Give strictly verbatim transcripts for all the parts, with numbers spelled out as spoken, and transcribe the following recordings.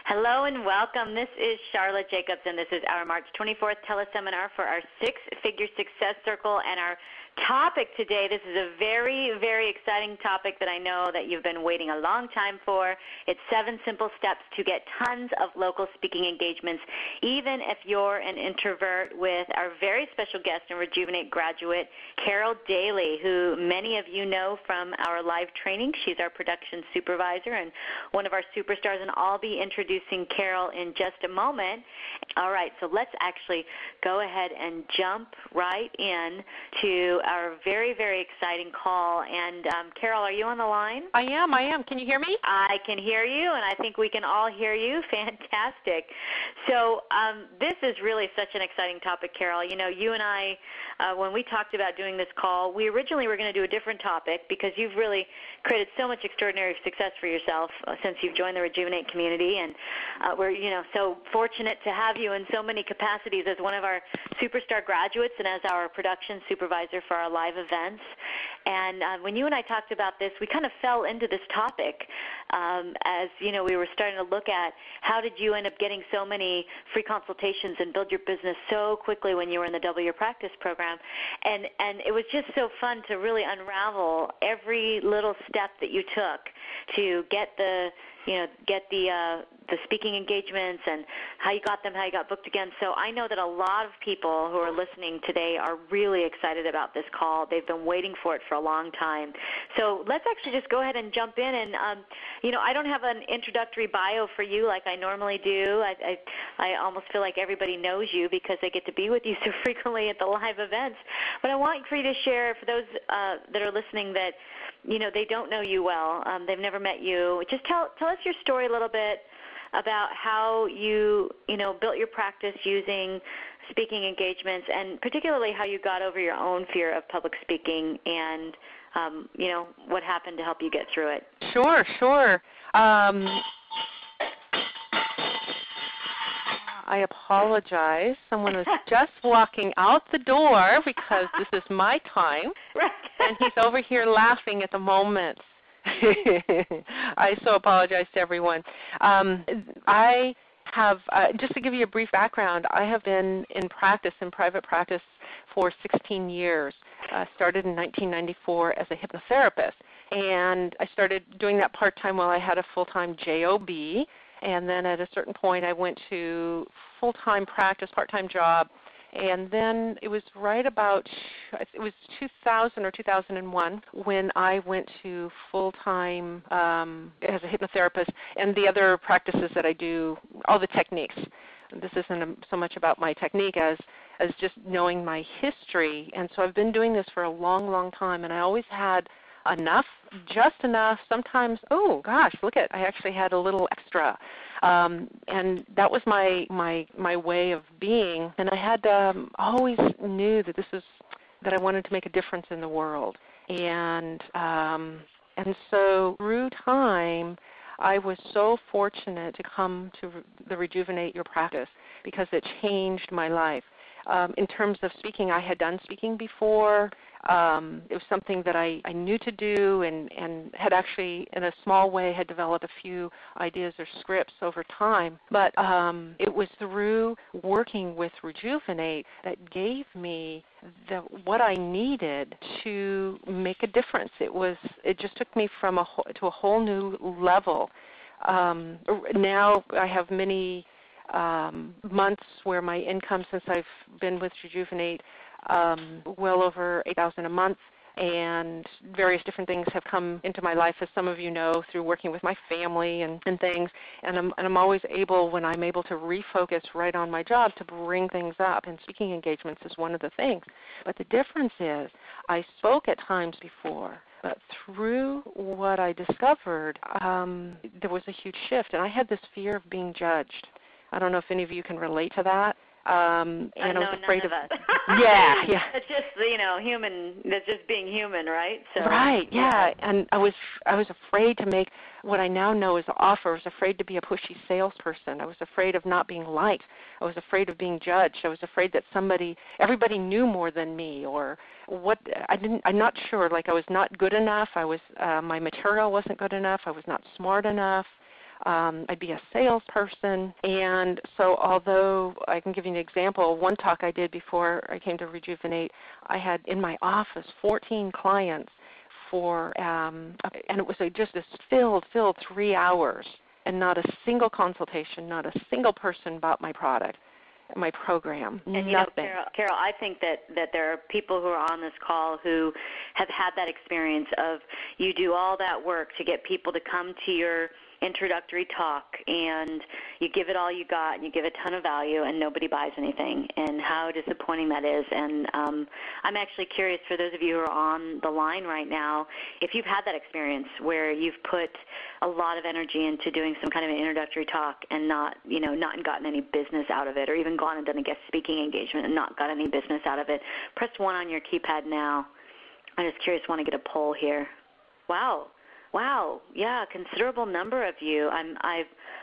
Hello and welcome. This is Charlotte Jacobs, and this is our March twenty-fourth teleseminar for our Six-Figure Success Circle. And our topic today, this is a very, very exciting topic that I know that you've been waiting a long time for. It's seven simple steps to get tons of local speaking engagements, even if you're an introvert, with our very special guest and Rejuvenate graduate, Carol Daly, who many of you know from our live training. She's our production supervisor and one of our superstars, and I'll be introducing Carol in just a moment. All right, so let's actually go ahead and jump right in to our very, very exciting call. And um, Carol, are you on the line? I am, I am. Can you hear me? I can hear you, and I think we can all hear you. Fantastic. So um, this is really such an exciting topic, Carol. You know, you and I, uh, when we talked about doing this call, we originally were going to do a different topic because you've really created so much extraordinary success for yourself uh, since you've joined the Rejuvenate community, and uh, we're, you know, so fortunate to have you in so many capacities as one of our superstar graduates and as our production supervisor for our live events. And uh, when you and I talked about this, we kind of fell into this topic um, as, you know, we were starting to look at how did you end up getting so many free consultations and build your business so quickly when you were in the Double Your Practice program. And, and it was just so fun to really unravel every little step that you took to get the, you know, get the uh, the speaking engagements and how you got them, how you got booked again. So I know that a lot of people who are listening today are really excited about this call. They've been waiting for it for a long time. So let's actually just go ahead and jump in. And, um, you know, I don't have an introductory bio for you like I normally do. I, I, I almost feel like everybody knows you because they get to be with you so frequently at the live events. But I want for you to share, for those uh, that are listening that, you know, they don't know you well, um, they've never met you, just tell, tell us your story a little bit about how you, you know, built your practice using speaking engagements, and particularly how you got over your own fear of public speaking, and, um, you know, what happened to help you get through it. Sure, sure. Um, I apologize. Someone was just walking out the door because this is my time, right. and he's over here laughing at the moment. I so apologize to everyone. Um, I have, uh, just to give you a brief background, I have been in practice, in private practice, for sixteen years. Uh, started in nineteen ninety-four as a hypnotherapist, and I started doing that part-time while I had a full-time job, and then at a certain point I went to full-time practice, part-time job. And then it was right about, it was two thousand or two thousand one when I went to full-time um, as a hypnotherapist, and the other practices that I do, all the techniques. This isn't so much about my technique as, as just knowing my history. And so I've been doing this for a long, long time, and I always had enough, just enough. Sometimes, oh gosh, look at, I actually had a little extra. Um, and that was my, my, my way of being. And I had um, always knew that this was, that I wanted to make a difference in the world. And, um, and so through time, I was so fortunate to come to the Rejuvenate Your Practice because it changed my life. Um, in terms of speaking, I had done speaking before. Um, it was something that I, I knew to do, and, and had actually, in a small way, had developed a few ideas or scripts over time. But um, it was through working with Rejuvenate that gave me the, what I needed to make a difference. It was, it just took me from a whole, to a whole new level. Um, now I have many um, months where my income, since I've been with Rejuvenate, Um, well over eight thousand dollars a month, and various different things have come into my life, as some of you know, through working with my family and, and things. And I'm, and I'm always able, when I'm able to refocus right on my job, to bring things up, and speaking engagements is one of the things. But the difference is I spoke at times before, but through what I discovered, um, there was a huge shift, and I had this fear of being judged. I don't know if any of you can relate to that. Um, and I, I was afraid none of, of us. yeah, yeah. It's just, you know, human. That's just being human, right? So, right, yeah. And I was, I was afraid to make what I now know is an offer. I was afraid to be a pushy salesperson. I was afraid of not being liked. I was afraid of being judged. I was afraid that somebody, everybody knew more than me, or what. I didn't. I'm not sure. Like I was not good enough. I was. Uh, my material wasn't good enough. I was not smart enough. Um, I'd be a salesperson. And so although I can give you an example, one talk I did before I came to Rejuvenate, I had in my office fourteen clients for, um, and it was a, just this filled, filled three hours, and not a single consultation, not a single person bought my product, my program, and you nothing. know, Carol, Carol, I think that, that there are people who are on this call who have had that experience of you do all that work to get people to come to your introductory talk, and you give it all you got, and you give a ton of value, and nobody buys anything, and how disappointing that is. And um, I'm actually curious, for those of you who are on the line right now, if you've had that experience where you've put a lot of energy into doing some kind of an introductory talk and not, you know, not gotten any business out of it, or even gone and done a guest speaking engagement and not got any business out of it. Press one on your keypad now. I'm just curious, want to get a poll here. Wow. Wow, yeah, considerable number of you. I'm, I've,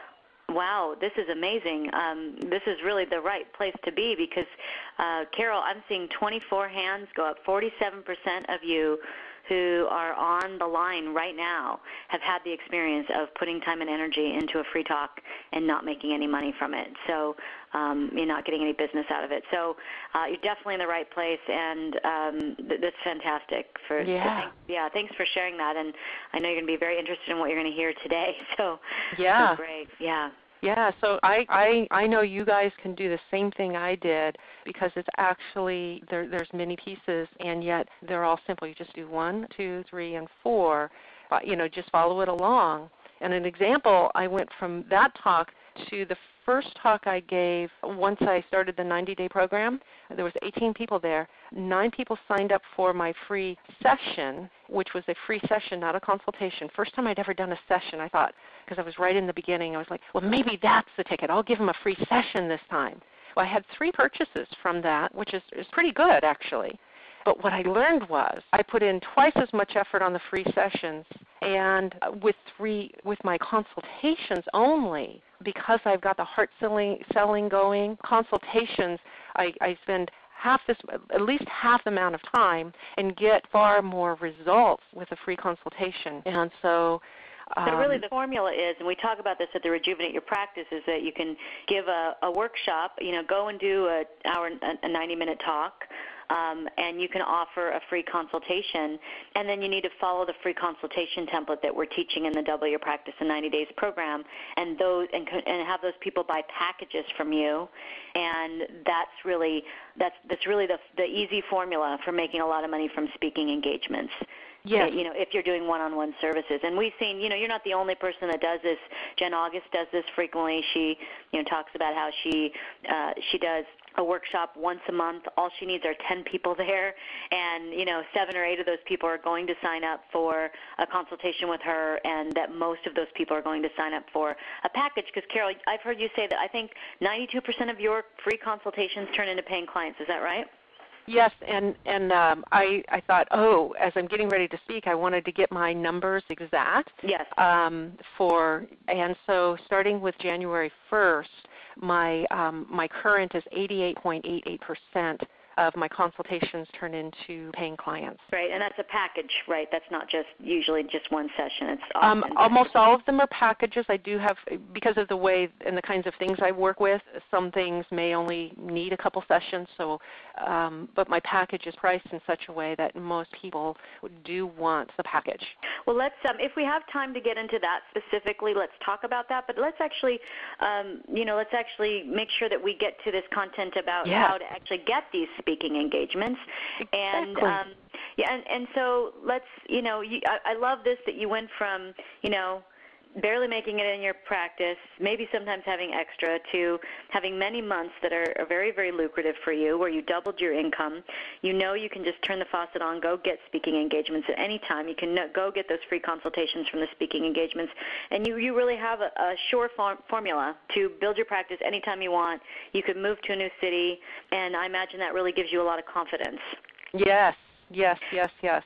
wow, this is amazing. Um, this is really the right place to be because, uh, Carol, I'm seeing twenty-four hands go up. forty-seven percent of you who are on the line right now have had the experience of putting time and energy into a free talk and not making any money from it. So um, you're not getting any business out of it. So uh, you're definitely in the right place, and um, th- that's fantastic. For yeah. So thanks, yeah, thanks for sharing that. And I know you're going to be very interested in what you're going to hear today. So, yeah. so great. Yeah. Yeah, so I, I, I know you guys can do the same thing I did because it's actually, there, there's many pieces, and yet they're all simple. You just do one, two, three, and four. But, you know, just follow it along. And an example, I went from that talk to the first talk I gave once I started the ninety-day program. There was eighteen people there. Nine people signed up for my free session, which was a free session, not a consultation. First time I'd ever done a session, I thought, because I was right in the beginning, I was like, well, maybe that's the ticket. I'll give them a free session this time. Well, I had three purchases from that, which is, is pretty good, actually. But what I learned was I put in twice as much effort on the free sessions, and with three with my consultations only, because I've got the heart selling, selling going, consultations, I, I spend half this, at least half the amount of time and get far more results with a free consultation. And so So really the formula is, and we talk about this at the Rejuvenate Your Practice, is that you can give a, a workshop, you know, go and do a hour, a ninety-minute talk, um, and you can offer a free consultation, and then you need to follow the free consultation template that we're teaching in the Double Your Practice in ninety days program, and those and, and have those people buy packages from you, and that's really that's that's really the the easy formula for making a lot of money from speaking engagements. Yes. You know, if you're doing one-on-one services. And we've seen, you know, you're not the only person that does this. Jen August does this frequently. She, you know, talks about how she uh, she does a workshop once a month. All she needs are ten people there, and, you know, seven or eight of those people are going to sign up for a consultation with her, and that most of those people are going to sign up for a package. Because, Carol, I've heard you say that I think ninety-two percent of your free consultations turn into paying clients. Is that right? Yes, and, and um, I, I thought, oh, as I'm getting ready to speak, I wanted to get my numbers exact. Yes. Um, for, and so starting with January first, my, um, my current is eighty-eight point eight eight percent of my consultations turn into paying clients. Right, and that's a package, right? That's not just usually just one session. It's um, almost all of them are packages. I do have, because of the way and the kinds of things I work with, some things may only need a couple sessions. So, um, but my package is priced in such a way that most people do want the package. Well, let's, um, if we have time to get into that specifically, let's talk about that. But let's actually, um, you know, let's actually make sure that we get to this content about yeah. how to actually get these speaking engagements. Exactly. And um, yeah, and, and so let's, you know, you, I, I love this that you went from, you know, barely making it in your practice, maybe sometimes having extra, to having many months that are, are very, very lucrative for you, where you doubled your income. You know you can just turn the faucet on, go get speaking engagements at any time. You can go get those free consultations from the speaking engagements, and you, you really have a, a sure form, formula to build your practice anytime you want. You could move to a new city, and I imagine that really gives you a lot of confidence. Yes, yes, yes, yes.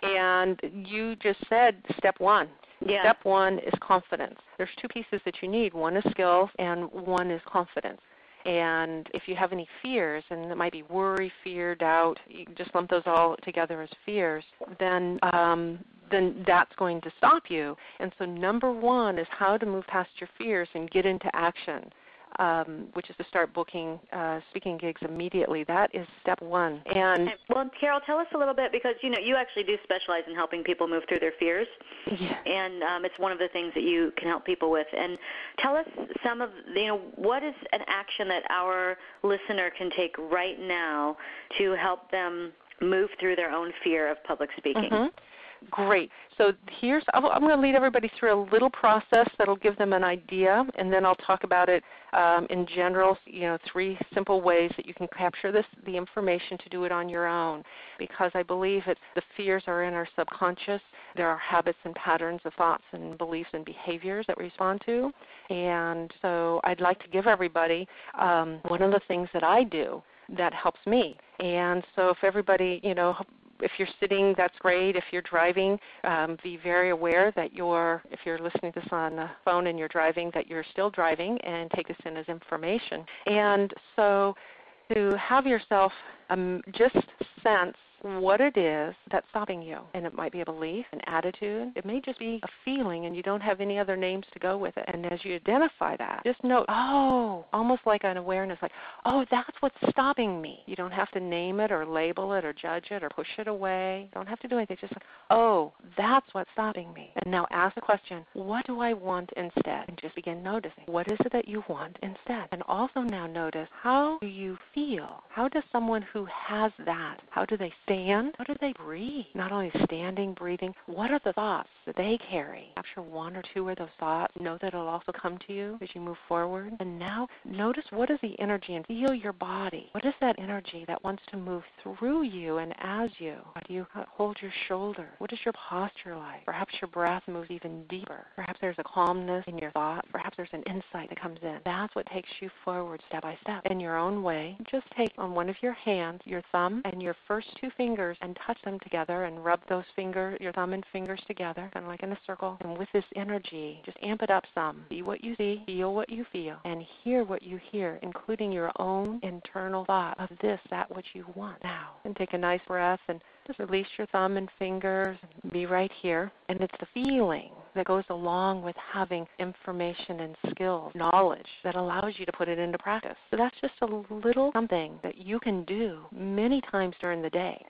And you just said step one. Yeah. Step one is confidence. There's two pieces that you need. One is skills and one is confidence. And if you have any fears, and it might be worry, fear, doubt, you just lump those all together as fears, then um, then that's going to stop you. And so number one is how to move past your fears and get into action. Um, which is to start booking uh, speaking gigs immediately. That is step one. And well, Carol, tell us a little bit, because you know you actually do specialize in helping people move through their fears, yeah. and um, it's one of the things that you can help people with. And tell us some of you know what is an action that our listener can take right now to help them move through their own fear of public speaking. Mm-hmm. Great. So here's, I'm going to lead everybody through a little process that will give them an idea, and then I'll talk about it um, in general, you know, three simple ways that you can capture this, the information to do it on your own, because I believe that the fears are in our subconscious. There are habits and patterns of thoughts and beliefs and behaviors that we respond to, and so I'd like to give everybody um, one of the things that I do that helps me. And so if everybody, you know, if you're sitting, that's great. If you're driving, um, be very aware that you're, if you're listening to this on the phone and you're driving, that you're still driving, and take this in as information. And so to have yourself um, just sense what it is that's stopping you. And it might be a belief, an attitude. It may just be a feeling, and you don't have any other names to go with it. And as you identify that, just note, oh, almost like an awareness, like, oh, that's what's stopping me. You don't have to name it or label it or judge it or push it away. You don't have to do anything. Just like, oh, that's what's stopping me. And now ask the question, what do I want instead? And just begin noticing, what is it that you want instead? And also now notice, how do you feel? How does someone who has that, how do they stand? How do they breathe? Not only standing, breathing, what are the thoughts that they carry? Capture one or two of those thoughts. Know that it'll also come to you as you move forward. And now notice, what is the energy, and feel your body. What is that energy that wants to move through you and as you? How do you hold your shoulder? What is your posture like? Perhaps your breath moves even deeper. Perhaps there's a calmness in your thought. Perhaps there's an insight that comes in. That's what takes you forward step by step. In your own way, just take on one of your hands, your thumb and your first two fingers, and touch them together and rub those fingers, your thumb and fingers together, kind of like in a circle. And with this energy, just amp it up some. See what you see, feel what you feel, and hear what you hear, including your own internal thought of this, that which you want now. And take a nice breath and just release your thumb and fingers and be right here. And it's the feeling that goes along with having information and skills, knowledge that allows you to put it into practice. So that's just a little something that you can do many times during the day.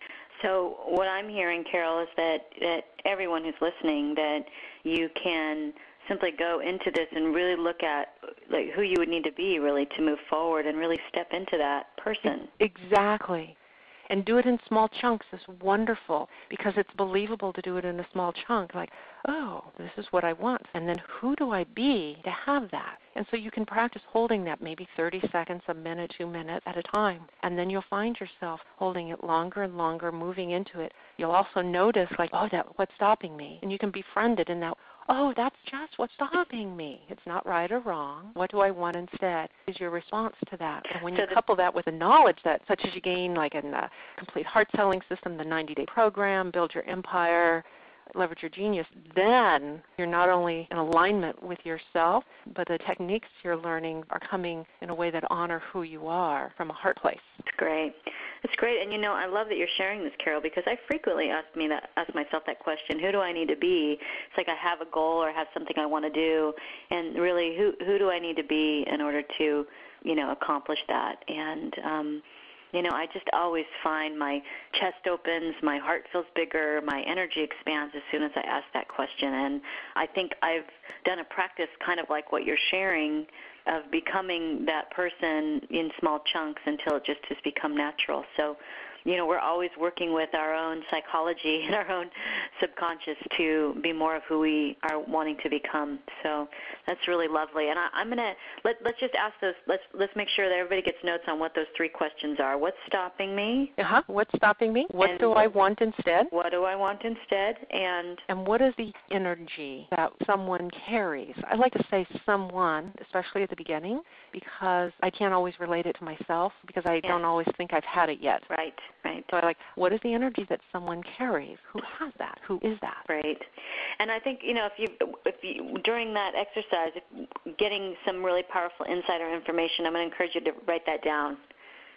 So what I'm hearing, Carol, is that, that everyone who's listening, that you can simply go into this and really look at like who you would need to be really to move forward and really step into that person. Exactly. And do it in small chunks is wonderful, because it's believable to do it in a small chunk, like, oh, this is what I want. And then who do I be to have that? And so you can practice holding that maybe thirty seconds, a minute, two minutes at a time. And then you'll find yourself holding it longer and longer, moving into it. You'll also notice, like, oh, that what's stopping me? And you can befriend it in that, oh, that's just what's stopping me. It's not right or wrong. What do I want instead? Is your response to that. And when you so couple that with the knowledge that, such as you gain like in the Complete Heart Selling System, the ninety-day program, Build Your Empire, Leverage Your Genius, then you're not only in alignment with yourself, but the techniques you're learning are coming in a way that honor who you are from a heart place. That's great. That's great. And, you know, I love that you're sharing this, Carol, because I frequently ask me that, ask myself that question, who do I need to be? It's like I have a goal or I have something I want to do, and really, who, who do I need to be in order to, you know, accomplish that? And, um, you know, I just always find my chest opens, my heart feels bigger, my energy expands as soon as I ask that question. And I think I've done a practice kind of like what you're sharing of becoming that person in small chunks until it just has become natural. So, you know, we're always working with our own psychology and our own subconscious to be more of who we are wanting to become. So that's really lovely. And I, I'm gonna let let's just ask those. Let's let's make sure that everybody gets notes on what those three questions are. What's stopping me? Uh huh. What's stopping me? What and do I want instead? What do I want instead? And and what is the energy that someone carries? I like to say someone, especially at the beginning, because I can't always relate it to myself because I yeah. don't always think I've had it yet. Right. Right. So I like, what is the energy that someone carries? Who has that? Who is that? Right. And I think, you know, if you, if you during that exercise, if getting some really powerful insider information, I'm going to encourage you to write that down.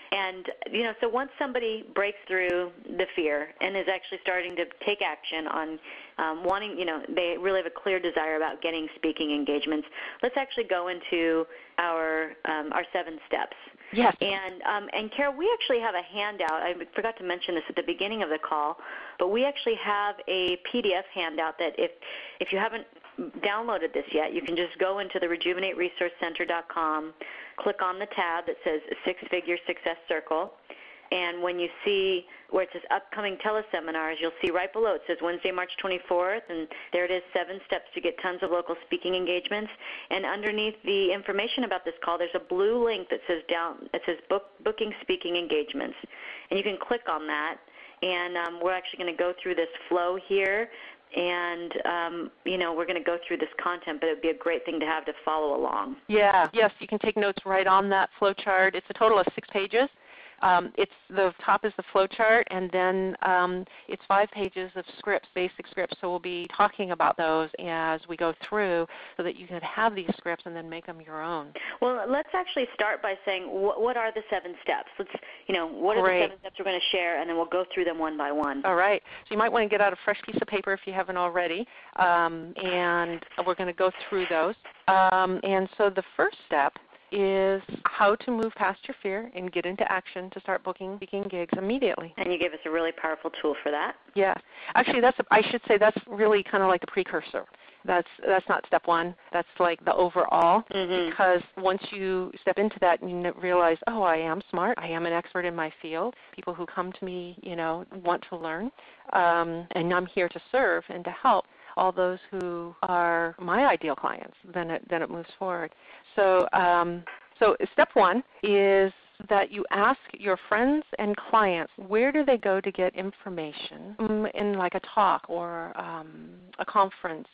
And, you know, so once somebody breaks through the fear and is actually starting to take action on um, wanting, you know, they really have a clear desire about getting speaking engagements, let's actually go into our um, our seven steps. Yes. And, um, and Carol, we actually have a handout. I forgot to mention this at the beginning of the call, but we actually have a P D F handout that if, if you haven't downloaded this yet, you can just go into the rejuvenate resource center dot com, click on the tab that says Six-Figure Success Circle, and when you see where it says upcoming teleseminars, you'll see right below it says Wednesday, March twenty-fourth, and there it is, seven steps to get tons of local speaking engagements. And underneath the information about this call, there's a blue link that says down, it says book, booking speaking engagements, and you can click on that. And um, we're actually going to go through this flow here, and um, you know, we're going to go through this content, but it would be a great thing to have to follow along. Yeah, yes, you can take notes right on that flow chart. It's a total of six pages. Um, it's the top is the flow chart, and then um, it's five pages of scripts, basic scripts. So we'll be talking about those as we go through, so that you can have these scripts and then make them your own. Well, let's actually start by saying wh- what are the seven steps. Let's, you know, what are Great. the seven steps we're going to share, and then we'll go through them one by one. All right. So you might want to get out a fresh piece of paper if you haven't already, um, and we're going to go through those. Um, and so the first step is how to move past your fear and get into action to start booking speaking gigs immediately. And you gave us a really powerful tool for that. Yeah. Actually, that's a, I should say that's really kind of like the precursor. That's that's not step one. That's like the overall, mm-hmm. because once you step into that and you realize, oh, I am smart. I am an expert in my field. People who come to me, you know, want to learn, um, and I'm here to serve and to help all those who are my ideal clients. Then it then it moves forward. So um, so step one is that you ask your friends and clients, where do they go to get information um, in like a talk or um, a conference,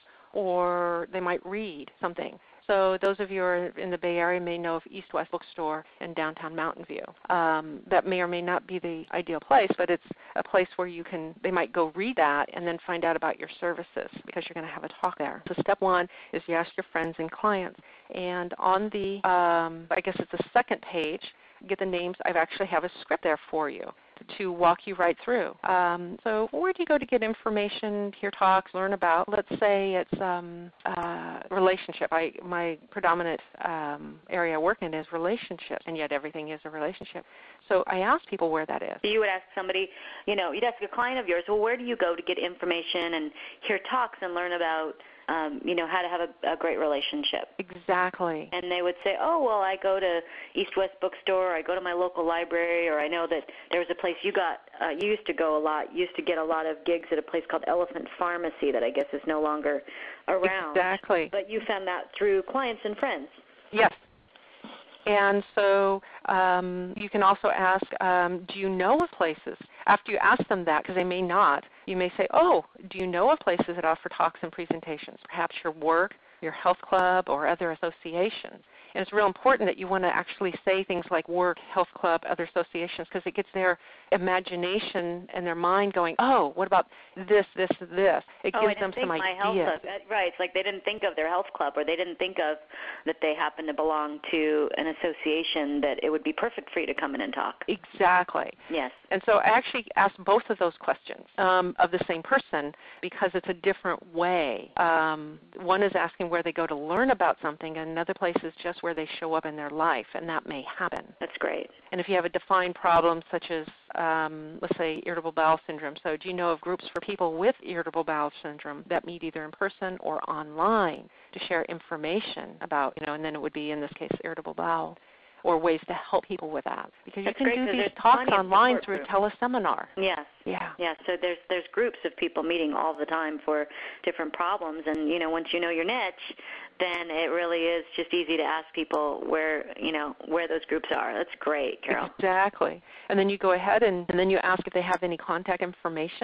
or they might read something. So those of you who are in the Bay Area may know of East West Bookstore in downtown Mountain View. Um, that may or may not be the ideal place, but it's a place where you can, they might go read that and then find out about your services, because you're going to have a talk there. So step one is you ask your friends and clients. And on the, um, I guess it's the second page, get the names. I actually have a script there for you to walk you right through. Um, so where do you go to get information, hear talks, learn about? Let's say it's um, uh, relationship. I, my predominant um, area I work in is relationships, and yet everything is a relationship. So I ask people where that is. You would ask somebody, you know, you'd ask a client of yours, well, where do you go to get information and hear talks and learn about Um, you know, how to have a, a great relationship. Exactly. And they would say, oh, well, I go to East West Bookstore, or I go to my local library, or I know that there was a place you got, uh, you used to go a lot, you used to get a lot of gigs at a place called Elephant Pharmacy that I guess is no longer around. Exactly. But you found that through clients and friends. Yes. And so um, you can also ask, um, do you know of places? After you ask them that, because they may not, you may say, oh, do you know of places that offer talks and presentations? Perhaps your work, your health club, or other associations. And it's real important that you want to actually say things like work, health club, other associations, because it gets their imagination and their mind going, oh, what about this, this, this? It oh, gives I didn't them think some my ideas. Health club. Right. It's like they didn't think of their health club, or they didn't think of that they happen to belong to an association that it would be perfect for you to come in and talk. Exactly. Yes. And so I actually asked both of those questions um, of the same person, because it's a different way. Um, one is asking where they go to learn about something, and another place is just where they show up in their life, and that may happen. That's great. And if you have a defined problem such as, um, let's say, irritable bowel syndrome, so do you know of groups for people with irritable bowel syndrome that meet either in person or online to share information about, you know, and then it would be, in this case, irritable bowel, or ways to help people with that. Because That's you can great, do these talks online through groups. a teleseminar. Yes. Yeah. Yeah, so there's there's groups of people meeting all the time for different problems, and you know, once you know your niche, then it really is just easy to ask people where, you know, where those groups are. That's great, Carol. Exactly. And then you go ahead and, and then you ask if they have any contact information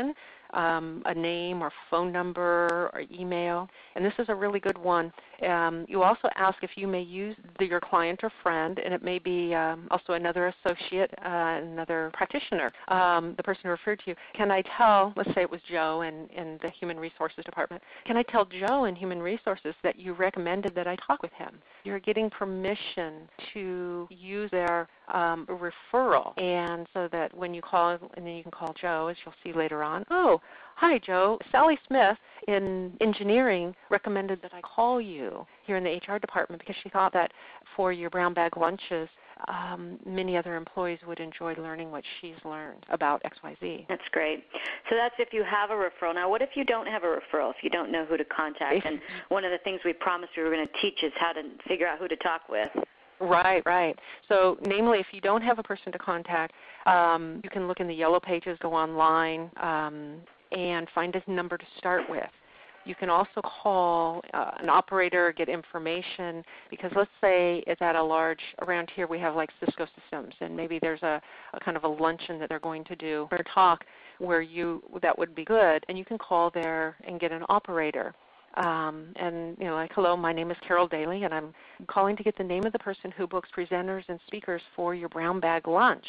um, a name or phone number or email. And this is a really good one. Um, you also ask if you may use the, your client or friend, and it may be um, also another associate, uh, another practitioner, um, the person who referred to you. Can I tell, let's say it was Joe in, in the Human Resources Department, can I tell Joe in Human Resources that you recommended that I talk with him? You're getting permission to use their um, referral, and so that when you call, and then you can call Joe, as you'll see later on, oh, hi Joe, Sally Smith in engineering recommended that I call you here in the H R department because she thought that for your brown bag lunches, um, many other employees would enjoy learning what she's learned about X Y Z. That's great. So that's if you have a referral. Now, what if you don't have a referral, if you don't know who to contact? If, and one of the things we promised we were going to teach is how to figure out who to talk with. Right, right. So namely, if you don't have a person to contact, um, you can look in the yellow pages, go online, um, and find a number to start with. You can also call uh, an operator, get information, because let's say it's at a large, around here we have like Cisco Systems, and maybe there's a, a kind of a luncheon that they're going to do or talk where you, that would be good, and you can call there and get an operator. Um, and, you know, like, hello, my name is Carol Daly, and I'm calling to get the name of the person who books presenters and speakers for your brown bag lunch.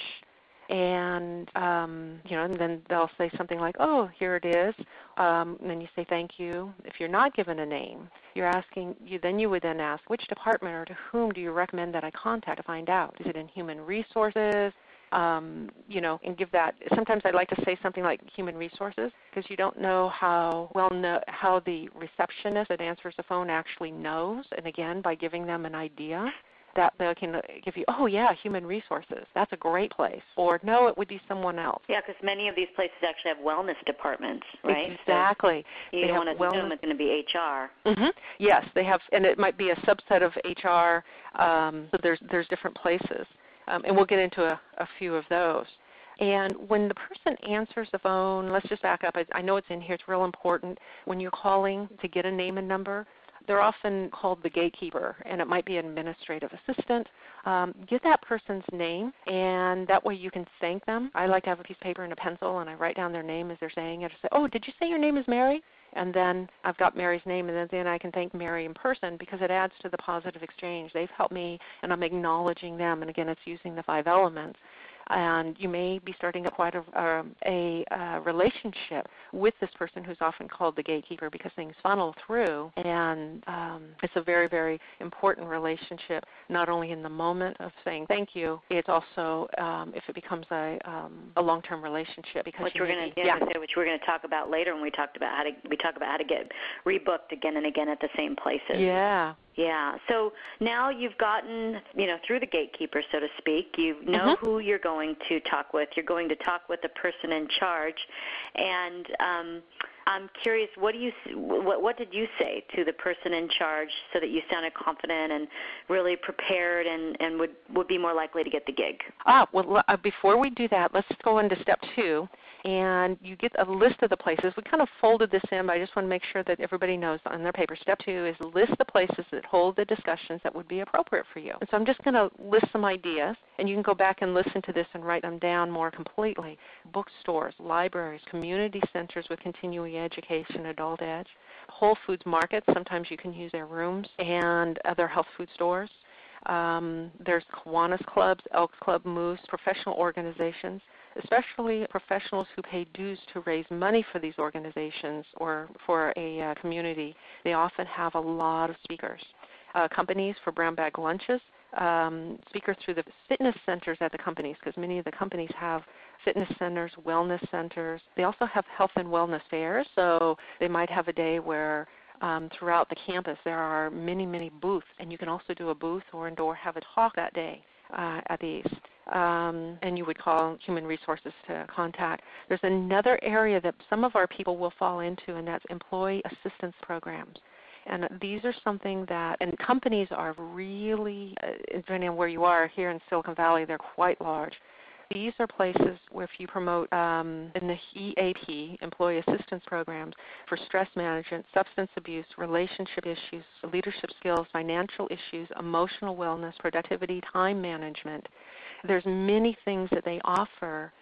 And, um, you know, and then they'll say something like, oh, here it is. Um, and then you say thank you. If you're not given a name, you're asking, you, then you would then ask, which department or to whom do you recommend that I contact to find out? Is it in Human Resources? Um, you know, and give that. Sometimes I like to say something like Human Resources because you don't know how well know, how the receptionist that answers the phone actually knows. And again, by giving them an idea, that they can give you, oh yeah, Human Resources, that's a great place. Or no, it would be someone else. Yeah, because many of these places actually have wellness departments, right? Exactly. So you they don't want to wellness. assume it's going to be H R. Mm-hmm. Yes, they have, and it might be a subset of H R. Um, so there's there's different places. Um, and we'll get into a, a few of those. And when the person answers the phone, let's just back up. I, I know it's in here. It's real important. When you're calling to get a name and number, they're often called the gatekeeper, and it might be an administrative assistant. Um, get that person's name, and that way you can thank them. I like to have a piece of paper and a pencil, and I write down their name as they're saying it. I say, oh, did you say your name is Mary? And then I've got Mary's name, and then, then I can thank Mary in person because it adds to the positive exchange. They've helped me, and I'm acknowledging them. And again, it's using the five elements. And you may be starting up quite a, uh, a uh, relationship with this person who's often called the gatekeeper because things funnel through. And um, it's a very, very important relationship, not only in the moment of saying thank you, it's also um, if it becomes a, um, a long-term relationship. Because which we're going to, yeah, which we're going to talk about later when we talked about how to we talk about how to get rebooked again and again at the same places. Yeah. Yeah. So now you've gotten, you know, through the gatekeeper, so to speak. You know mm-hmm. who you're going to talk with. You're going to talk with the person in charge. And um, I'm curious, what do you, what, what did you say to the person in charge so that you sounded confident and really prepared and, and would, would be more likely to get the gig? Ah, well, uh, before we do that, let's go into step two. And you get a list of the places. We kind of folded this in, but I just want to make sure that everybody knows on their paper. Step two is list the places that hold the discussions that would be appropriate for you. And so I'm just going to list some ideas, and you can go back and listen to this and write them down more completely. Bookstores, libraries, community centers with continuing education, adult ed, Whole Foods markets. Sometimes you can use their rooms, and other health food stores. Um, there's Kiwanis clubs, Elks Club, Moose, professional organizations, especially professionals who pay dues to raise money for these organizations or for a uh, community. They often have a lot of speakers. Uh, companies for brown bag lunches, um, speakers through the fitness centers at the companies, because many of the companies have fitness centers, wellness centers. They also have health and wellness fairs, so they might have a day where Um, throughout the campus, there are many, many booths, and you can also do a booth or indoor have a talk that day uh, at these. Um, and you would call Human Resources to contact. There's another area that some of our people will fall into, and that's employee assistance programs. And these are something that, and companies are really, uh, depending on where you are, here in Silicon Valley, they're quite large. These are places where if you promote um, in the E A P, Employee Assistance Programs, for stress management, substance abuse, relationship issues, leadership skills, financial issues, emotional wellness, productivity, time management. There's many things that they offer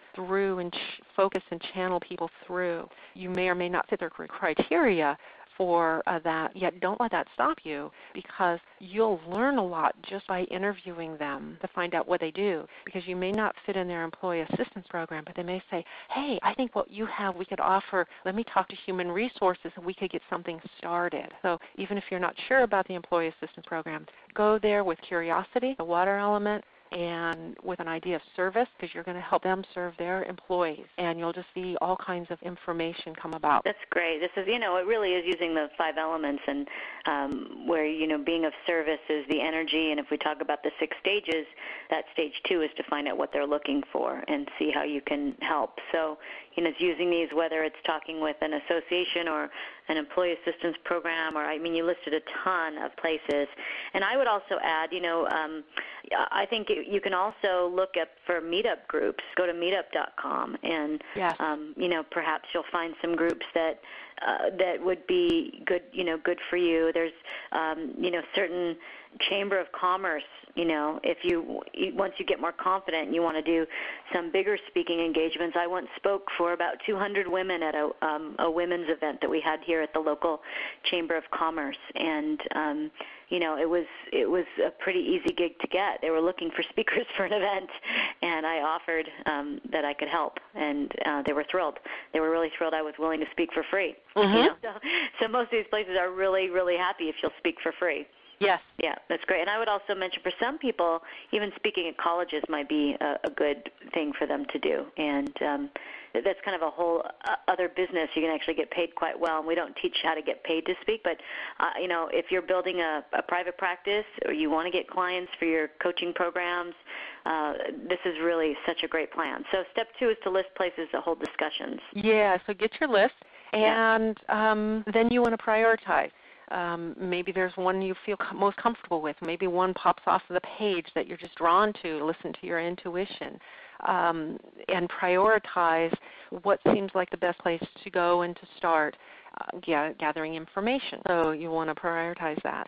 through and ch- focus and channel people through. You may or may not fit their criteria for uh, that, yet don't let that stop you, because you'll learn a lot just by interviewing them to find out what they do, because you may not fit in their employee assistance program, but they may say, hey, I think what you have we could offer, let me talk to human resources and we could get something started. So even if you're not sure about the employee assistance program, go there with curiosity, the water element, and with an idea of service, because you're going to help them serve their employees, and you'll just see all kinds of information come about. That's great. This is, you know, it really is using the five elements, and um, where, you know, being of service is the energy, and if we talk about the six stages, that stage two is to find out what they're looking for and see how you can help. So, you know, it's using these, whether it's talking with an association or an employee assistance program, or, I mean, you listed a ton of places. And I would also add, you know, um, I think it, you can also look up for meetup groups. Go to meetup dot com, and, yes. um, you know, perhaps you'll find some groups that uh, that would be good, you know, good for you. There's, um, you know, certain Chamber of Commerce, you know, if you, once you get more confident and you want to do some bigger speaking engagements. I once spoke for about two hundred women at a, um, a women's event that we had here at the local Chamber of Commerce, and um, you know, it was it was a pretty easy gig to get. They were looking for speakers for an event, and I offered um, that I could help, and uh, they were thrilled. They were really thrilled I was willing to speak for free. Mm-hmm. You know? so, so most of these places are really, really happy if you'll speak for free. Yes. Yeah, that's great. And I would also mention, for some people, even speaking at colleges might be a, a good thing for them to do. And um, that's kind of a whole other business. You can actually get paid quite well. And we don't teach how to get paid to speak. But, uh, you know, if you're building a, a private practice or you want to get clients for your coaching programs, uh, this is really such a great plan. So step two is to list places that hold discussions. Yeah, so get your list, and yeah. um, then you want to prioritize. Um, maybe there's one you feel com- most comfortable with. Maybe one pops off of the page that you're just drawn to. Listen to your intuition, um, and prioritize what seems like the best place to go and to start uh, g- gathering information. So you want to prioritize that.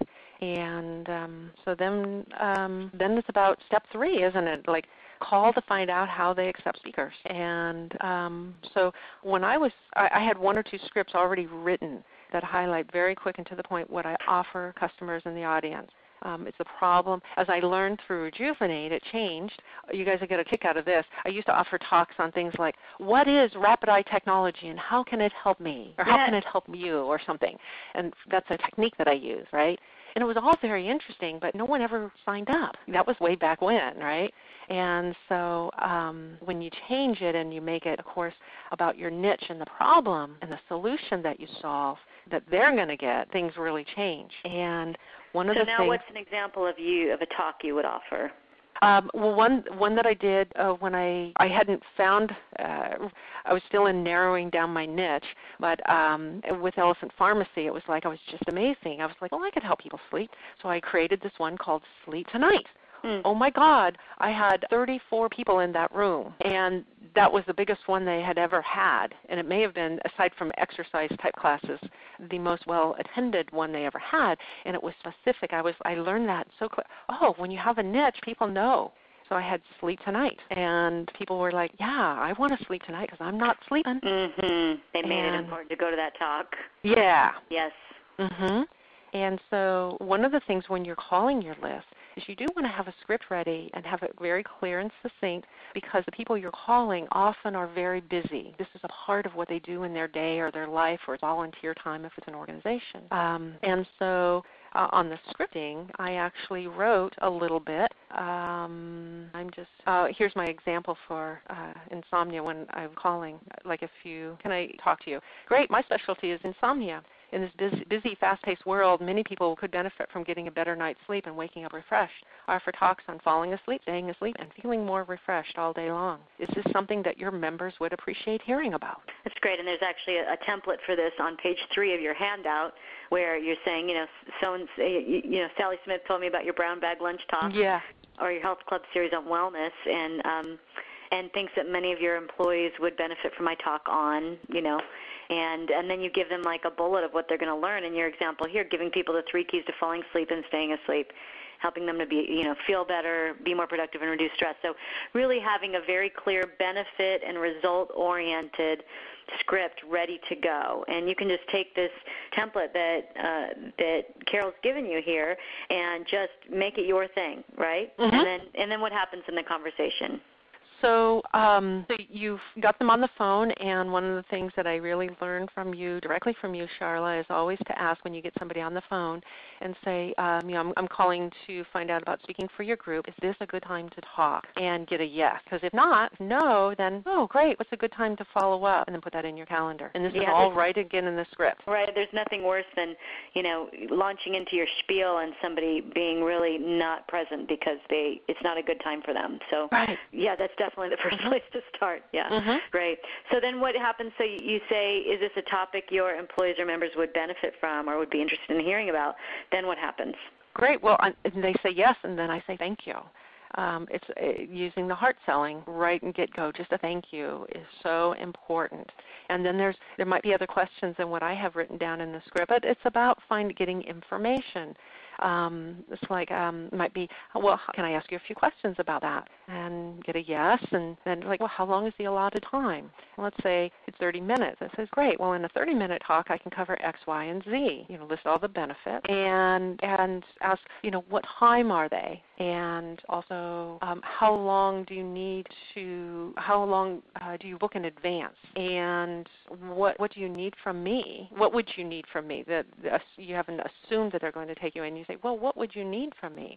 And um, so then, um, then it's about step three, isn't it? Like, call to find out how they accept speakers. And um, so when I was, I, I had one or two scripts already written that highlight very quick and to the point what I offer customers in the audience. Um, it's a problem. As I learned through Rejuvenate, it changed. You guys will get a kick out of this. I used to offer talks on things like, what is rapid eye technology and how can it help me? Or how yes. can it help you, or something? And that's a technique that I use, right? And it was all very interesting, but no one ever signed up. That was way back when, right? And so um, when you change it and you make it, of course, about your niche and the problem and the solution that you solve that they're going to get, things really change. And one of so the now things, what's an example of you of a talk you would offer? Um, well, one one that I did uh, when I I hadn't found, uh, I was still in narrowing down my niche, but um, with Elephant Pharmacy, it was like I was just amazing. I was like, well, I could help people sleep, so I created this one called Sleep Tonight. Mm. Oh my God, I had thirty-four people in that room, and that was the biggest one they had ever had. And it may have been, aside from exercise type classes, the most well-attended one they ever had. And it was specific. I was, I learned that so clear. Oh, when you have a niche, people know. So I had Sleep Tonight, and people were like, yeah, I want to sleep tonight because I'm not sleeping. Mm-hmm. They made and, it important to go to that talk. Yeah. Yes. Mm-hmm. And so one of the things when you're calling your list is you do want to have a script ready and have it very clear and succinct, because the people you're calling often are very busy. This is a part of what they do in their day or their life, or it's volunteer time if it's an organization. Um, and so uh, on the scripting, I actually wrote a little bit. Um, I'm just, uh, here's my example for uh, insomnia when I'm calling. Like if you, can I talk to you? Great, my specialty is insomnia. In this busy, busy, fast-paced world, many people could benefit from getting a better night's sleep and waking up refreshed. I offer talks on falling asleep, staying asleep, and feeling more refreshed all day long. Is this something that your members would appreciate hearing about? That's great, and there's actually a, a template for this on page three of your handout, where you're saying, you know, so and you, you know, Sally Smith told me about your brown bag lunch talk, yeah, or your health club series on wellness, and um, and things that many of your employees would benefit from my talk on, you know. And, and then you give them like a bullet of what they're going to learn. In your example here, giving people the three keys to falling asleep and staying asleep, helping them to be, you know, feel better, be more productive, and reduce stress. So really having a very clear benefit and result-oriented script ready to go. And you can just take this template that uh, that Carol's given you here and just make it your thing, right? Mm-hmm. And then and then what happens in the conversation? So, um, so you've got them on the phone, and one of the things that I really learned from you, directly from you, Sharla, is always to ask when you get somebody on the phone and say, um, you know, I'm, I'm calling to find out about speaking for your group. Is this a good time to talk? And get a yes. Because if not, no, then, oh, great, what's a good time to follow up? And then put that in your calendar. And this yeah, is all right again in the script. Right. There's nothing worse than, you know, launching into your spiel and somebody being really not present because they it's not a good time for them. So, right. yeah, that's definitely the first place to start. Yeah, mm-hmm. Great. So then what happens? So you say, is this a topic your employees or members would benefit from or would be interested in hearing about? Then what happens? Great. Well, I, and they say yes, and then I say thank you. Um, it's uh, using the heart selling right and get-go, just a thank you is so important. And then there's there might be other questions than what I have written down in the script, but it's about find getting information. Um, it's like um, might be, well, can I ask you a few questions about that? And get a yes, and then like, well, how long is the allotted time? Well, let's say it's thirty minutes. It says, great. Well, in a thirty-minute talk, I can cover X, Y, and Z. You know, list all the benefits and and ask, you know, what time are they? And also, um, how long do you need to? How long uh, do you book in advance? And what what do you need from me? What would you need from me? That you haven't assumed that they're going to take you in. You say, well, what would you need from me?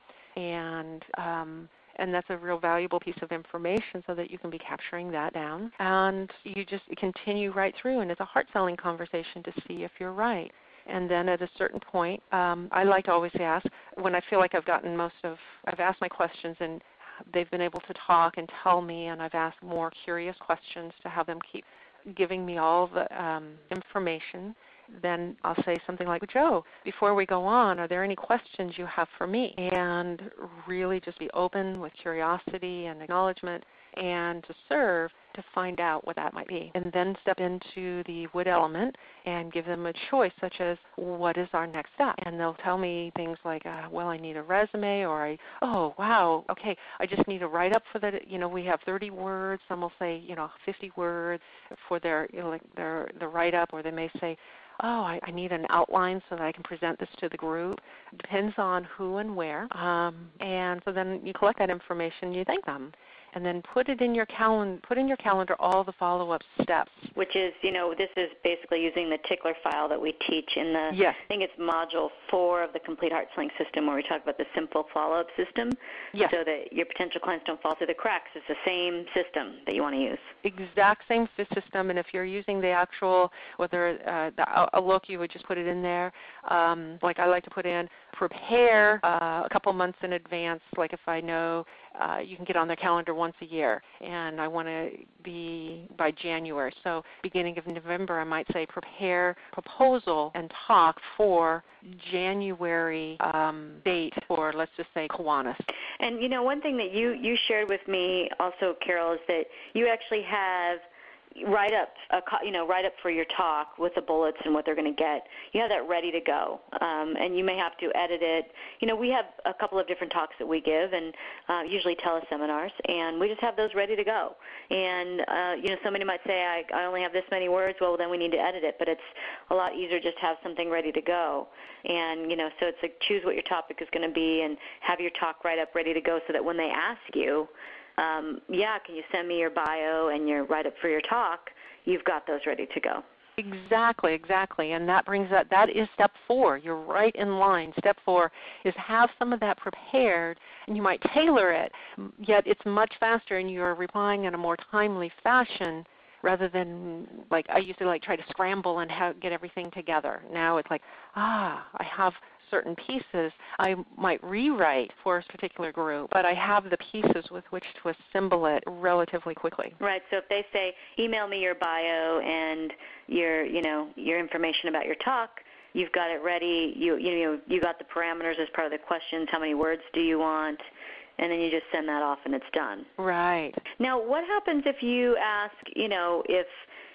And um, and that's a real valuable piece of information so that you can be capturing that down. And you just continue right through, and it's a heart-selling conversation to see if you're right. And then at a certain point, um, I like to always ask, when I feel like I've gotten most of, I've asked my questions and they've been able to talk and tell me, and I've asked more curious questions to have them keep giving me all the um, information, then I'll say something like, Joe, before we go on, are there any questions you have for me? And really just be open with curiosity and acknowledgement and to serve to find out what that might be. And then step into the would element and give them a choice such as, what is our next step? And they'll tell me things like, uh, well, I need a resume, or I, oh, wow, okay, I just need a write-up for that. You know, we have thirty words. Some will say, you know, fifty words for their, you know, like their, the write-up, or they may say, oh, I, I need an outline so that I can present this to the group. Depends on who and where. Um, and so then you collect that information, you thank them, and then put it in your calendar. Put in your calendar all the follow-up steps. Which is, you know, this is basically using the tickler file that we teach in the, yes. I think it's module four of the Complete Heart Selling System, where we talk about the simple follow-up system, yes. so that your potential clients don't fall through the cracks. It's the same system that you want to use. Exact same system, and if you're using the actual, whether uh, the, a look, you would just put it in there. Um, like I like to put in, prepare uh, a couple months in advance, like if I know uh, you can get on their calendar once a year, and I want to be by January. So beginning of November, I might say prepare proposal and talk for January um, date for, let's just say, Kiwanis. And, you know, one thing that you, you shared with me also, Carol, is that you actually have write up, a, you know, write up for your talk with the bullets and what they're going to get. You have that ready to go, um, and you may have to edit it. You know, we have a couple of different talks that we give, and uh, usually teleseminars, and we just have those ready to go. And uh, you know, somebody might say, I, I only have this many words. Well, then we need to edit it. But it's a lot easier just to have something ready to go. And you know, so it's like choose what your topic is going to be, and have your talk write up ready to go, so that when they ask you, Um, yeah, can you send me your bio and your write-up for your talk, you've got those ready to go. Exactly, exactly. And that brings that, that is step four. You're right in line. Step four is have some of that prepared, and you might tailor it, yet it's much faster and you're replying in a more timely fashion rather than, like, I used to like try to scramble and have, get everything together. Now it's like, ah, I have certain pieces I might rewrite for a particular group, but I have the pieces with which to assemble it relatively quickly. Right. So if they say, email me your bio and your, you know, your information about your talk, you've got it ready. You, you know, you got the parameters as part of the questions. How many words do you want? And then you just send that off and it's done. Right. Now, what happens if you ask, you know, if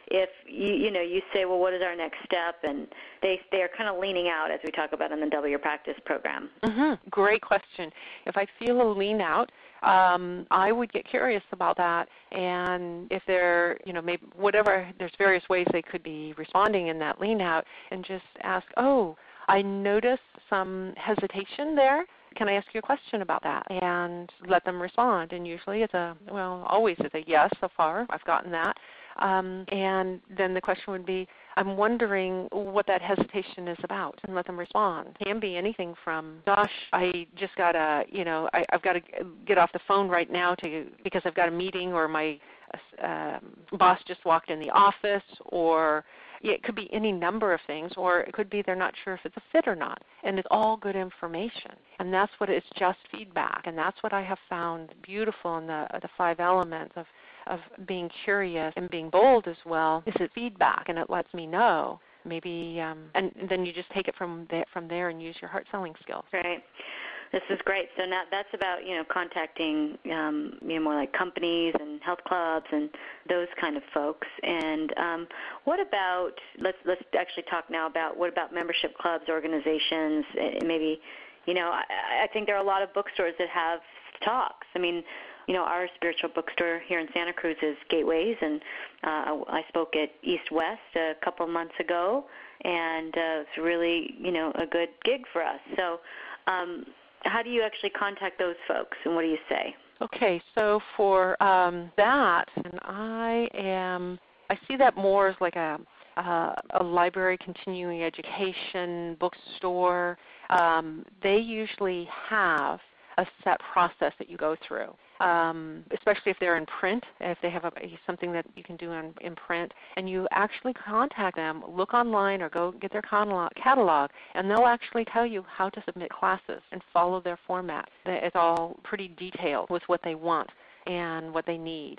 if you you know you say, well, what is our next step, and they they are kind of leaning out, as we talk about in the Double Your Practice program. Mm-hmm. Great question. If I feel a lean out, um, I would get curious about that, and if they're, you know, maybe whatever, there's various ways they could be responding in that lean out, and just ask, oh, I noticed some hesitation there. Can I ask you a question about that? And let them respond. And usually it's a, well, always it's a yes so far. I've gotten that. Um, and then the question would be, I'm wondering what that hesitation is about, and let them respond. It can be anything from, gosh, I just got to, you know, I, I've got to get off the phone right now to because I've got a meeting, or my uh, boss just walked in the office, or yeah, it could be any number of things, or it could be they're not sure if it's a fit or not. And it's all good information. And that's what it's just feedback. And that's what I have found beautiful in the, the five elements of, of being curious and being bold as well, is it feedback, and it lets me know. Maybe, um, and then you just take it from there, from there and use your heart selling skills. Right. This is great. So now that's about, you know, contacting, um, you know, more like companies and health clubs and those kind of folks. And um, what about, let's let's actually talk now about what about membership clubs, organizations, maybe, you know, I, I think there are a lot of bookstores that have talks. I mean, you know, our spiritual bookstore here in Santa Cruz is Gateways, and uh, I spoke at East West a couple of months ago, and uh, it's really, you know, a good gig for us. So um, how do you actually contact those folks, and what do you say? Okay, so for um, that, and I am, I see that more as like a, uh, a library, continuing education, bookstore. Um, they usually have a set process that you go through. Um, especially if they're in print, if they have a, something that you can do in, in print, and you actually contact them, look online or go get their catalog, and they'll actually tell you how to submit classes and follow their format. It's all pretty detailed with what they want and what they need.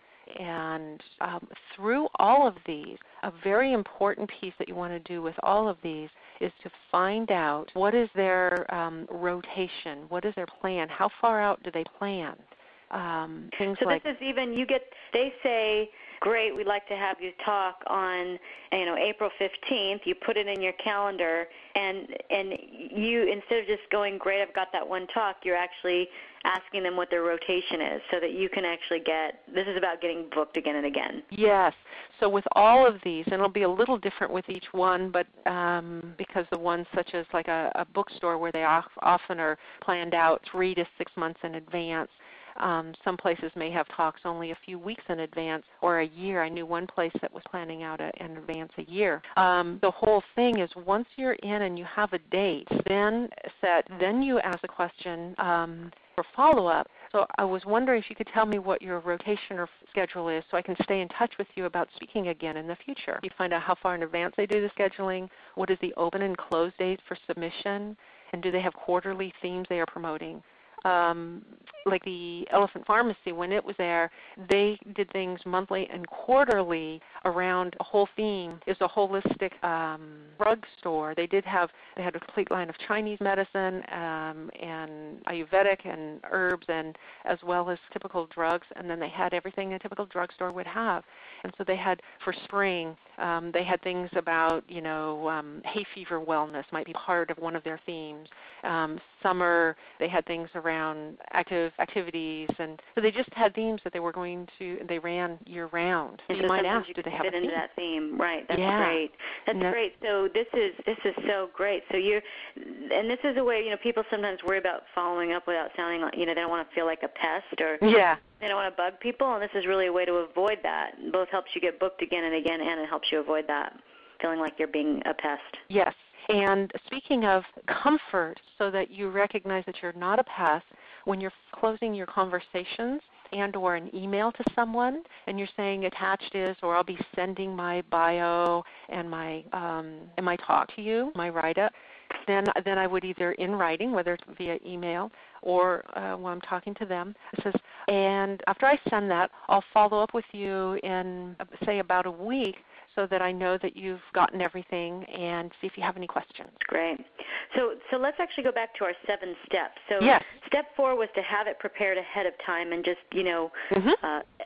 And um, through all of these, a very important piece that you want to do with all of these is to find out what is their um, rotation, what is their plan, how far out do they plan. Um, things so like, this is even, you get, they say, great, we'd like to have you talk on, you know, April fifteenth. You put it in your calendar, and and you, instead of just going, great, I've got that one talk, you're actually asking them what their rotation is so that you can actually get, this is about getting booked again and again. Yes. So with all of these, and it'll be a little different with each one, but um, because the ones such as like a, a bookstore where they often are planned out three to six months in advance, Um, some places may have talks only a few weeks in advance or a year. I knew one place that was planning out a, in advance a year. Um, the whole thing is once you're in and you have a date, then set, then you ask a question um, for follow-up. So I was wondering if you could tell me what your rotation or schedule is so I can stay in touch with you about speaking again in the future. You find out how far in advance they do the scheduling, what is the open and close date for submission, and do they have quarterly themes they are promoting. Um, like the Elephant Pharmacy, when it was there, they did things monthly and quarterly around a whole theme. It's a holistic um, drug store. They did have, they had a complete line of Chinese medicine um, and Ayurvedic and herbs, and as well as typical drugs, and then they had everything a typical drugstore would have. And so they had, for spring, um, they had things about, you know, um, hay fever wellness might be part of one of their themes. Um, summer, they had things around active activities, and so they just had themes that they were going to, they ran year-round. And you so might ask, you do they fit have a theme? into that theme, right? That's yeah. great. That's no. great. So this is this is so great. So you, and this is a way, you know, people sometimes worry about following up without sounding like, you know, they don't want to feel like a pest, or yeah. they don't want to bug people, and this is really a way to avoid that. It both helps you get booked again and again, and it helps you avoid that, feeling like you're being a pest. Yes. And speaking of comfort, so that you recognize that you're not a pest, when you're closing your conversations and or an email to someone, and you're saying attached is, or I'll be sending my bio and my um, and my talk to you, my write-up, then then I would either in writing, whether it's via email or uh, when I'm talking to them, it says, and after I send that, I'll follow up with you in, say, about a week, so that I know that you've gotten everything, and see if you have any questions. Great. So so let's actually go back to our seven steps. So yes. Step four was to have it prepared ahead of time and just, you know, mm-hmm. uh,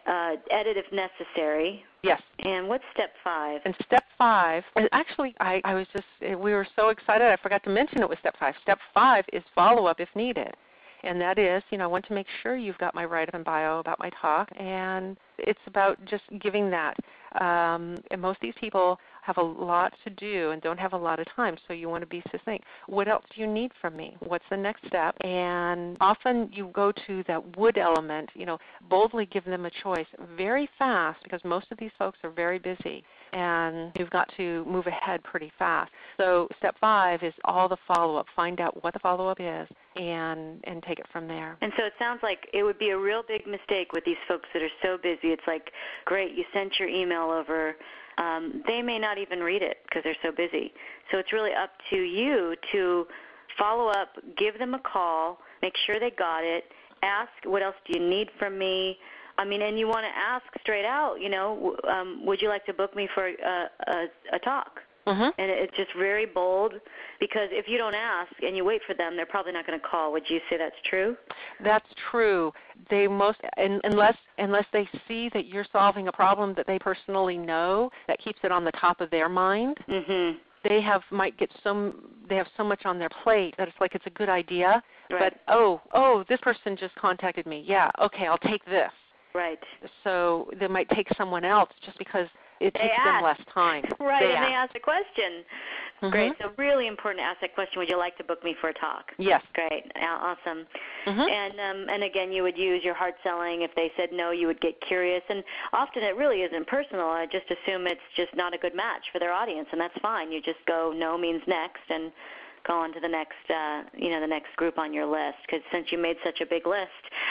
uh, edit if necessary. Yes. And what's step five? And step five, and actually I, I was just, we were so excited I forgot to mention it was step five. Step five is follow-up if needed. And that is, you know, I want to make sure you've got my write-up and bio about my talk, and it's about just giving that. Um, and most of these people have a lot to do and don't have a lot of time, so you want to be succinct. What else do you need from me? What's the next step? And often you go to that would element, you know, boldly give them a choice very fast because most of these folks are very busy, and you've got to move ahead pretty fast. So step five is all the follow-up. Find out what the follow-up is and, and take it from there. And so it sounds like it would be a real big mistake with these folks that are so busy. It's like, great, you sent your email over. Um, they may not even read it because they're so busy. So it's really up to you to follow up, give them a call, make sure they got it, ask what else do you need from me. I mean, and you want to ask straight out, you know, um, would you like to book me for a, a, a talk? Mm-hmm. And it's just very bold because if you don't ask and you wait for them, they're probably not going to call. Would you say that's true? That's true. They most unless unless they see that you're solving a problem that they personally know that keeps it on the top of their mind. Mm-hmm. They have might get some. They have so much on their plate that it's like it's a good idea. Right. But oh oh this person just contacted me. Yeah. Okay, I'll take this. Right. So they might take someone else just because it they takes ask. them less time. Right, they and ask. they ask a question. Mm-hmm. Great. So really important to ask that question. Would you like to book me for a talk? Yes. Great. Awesome. Mm-hmm. And um, and again, you would use your heart selling. If they said no, you would get curious. And often it really isn't personal. I just assume it's just not a good match for their audience, and that's fine. You just go no means next and go on to the next, uh, you know, the next group on your list. Because since you made such a big list,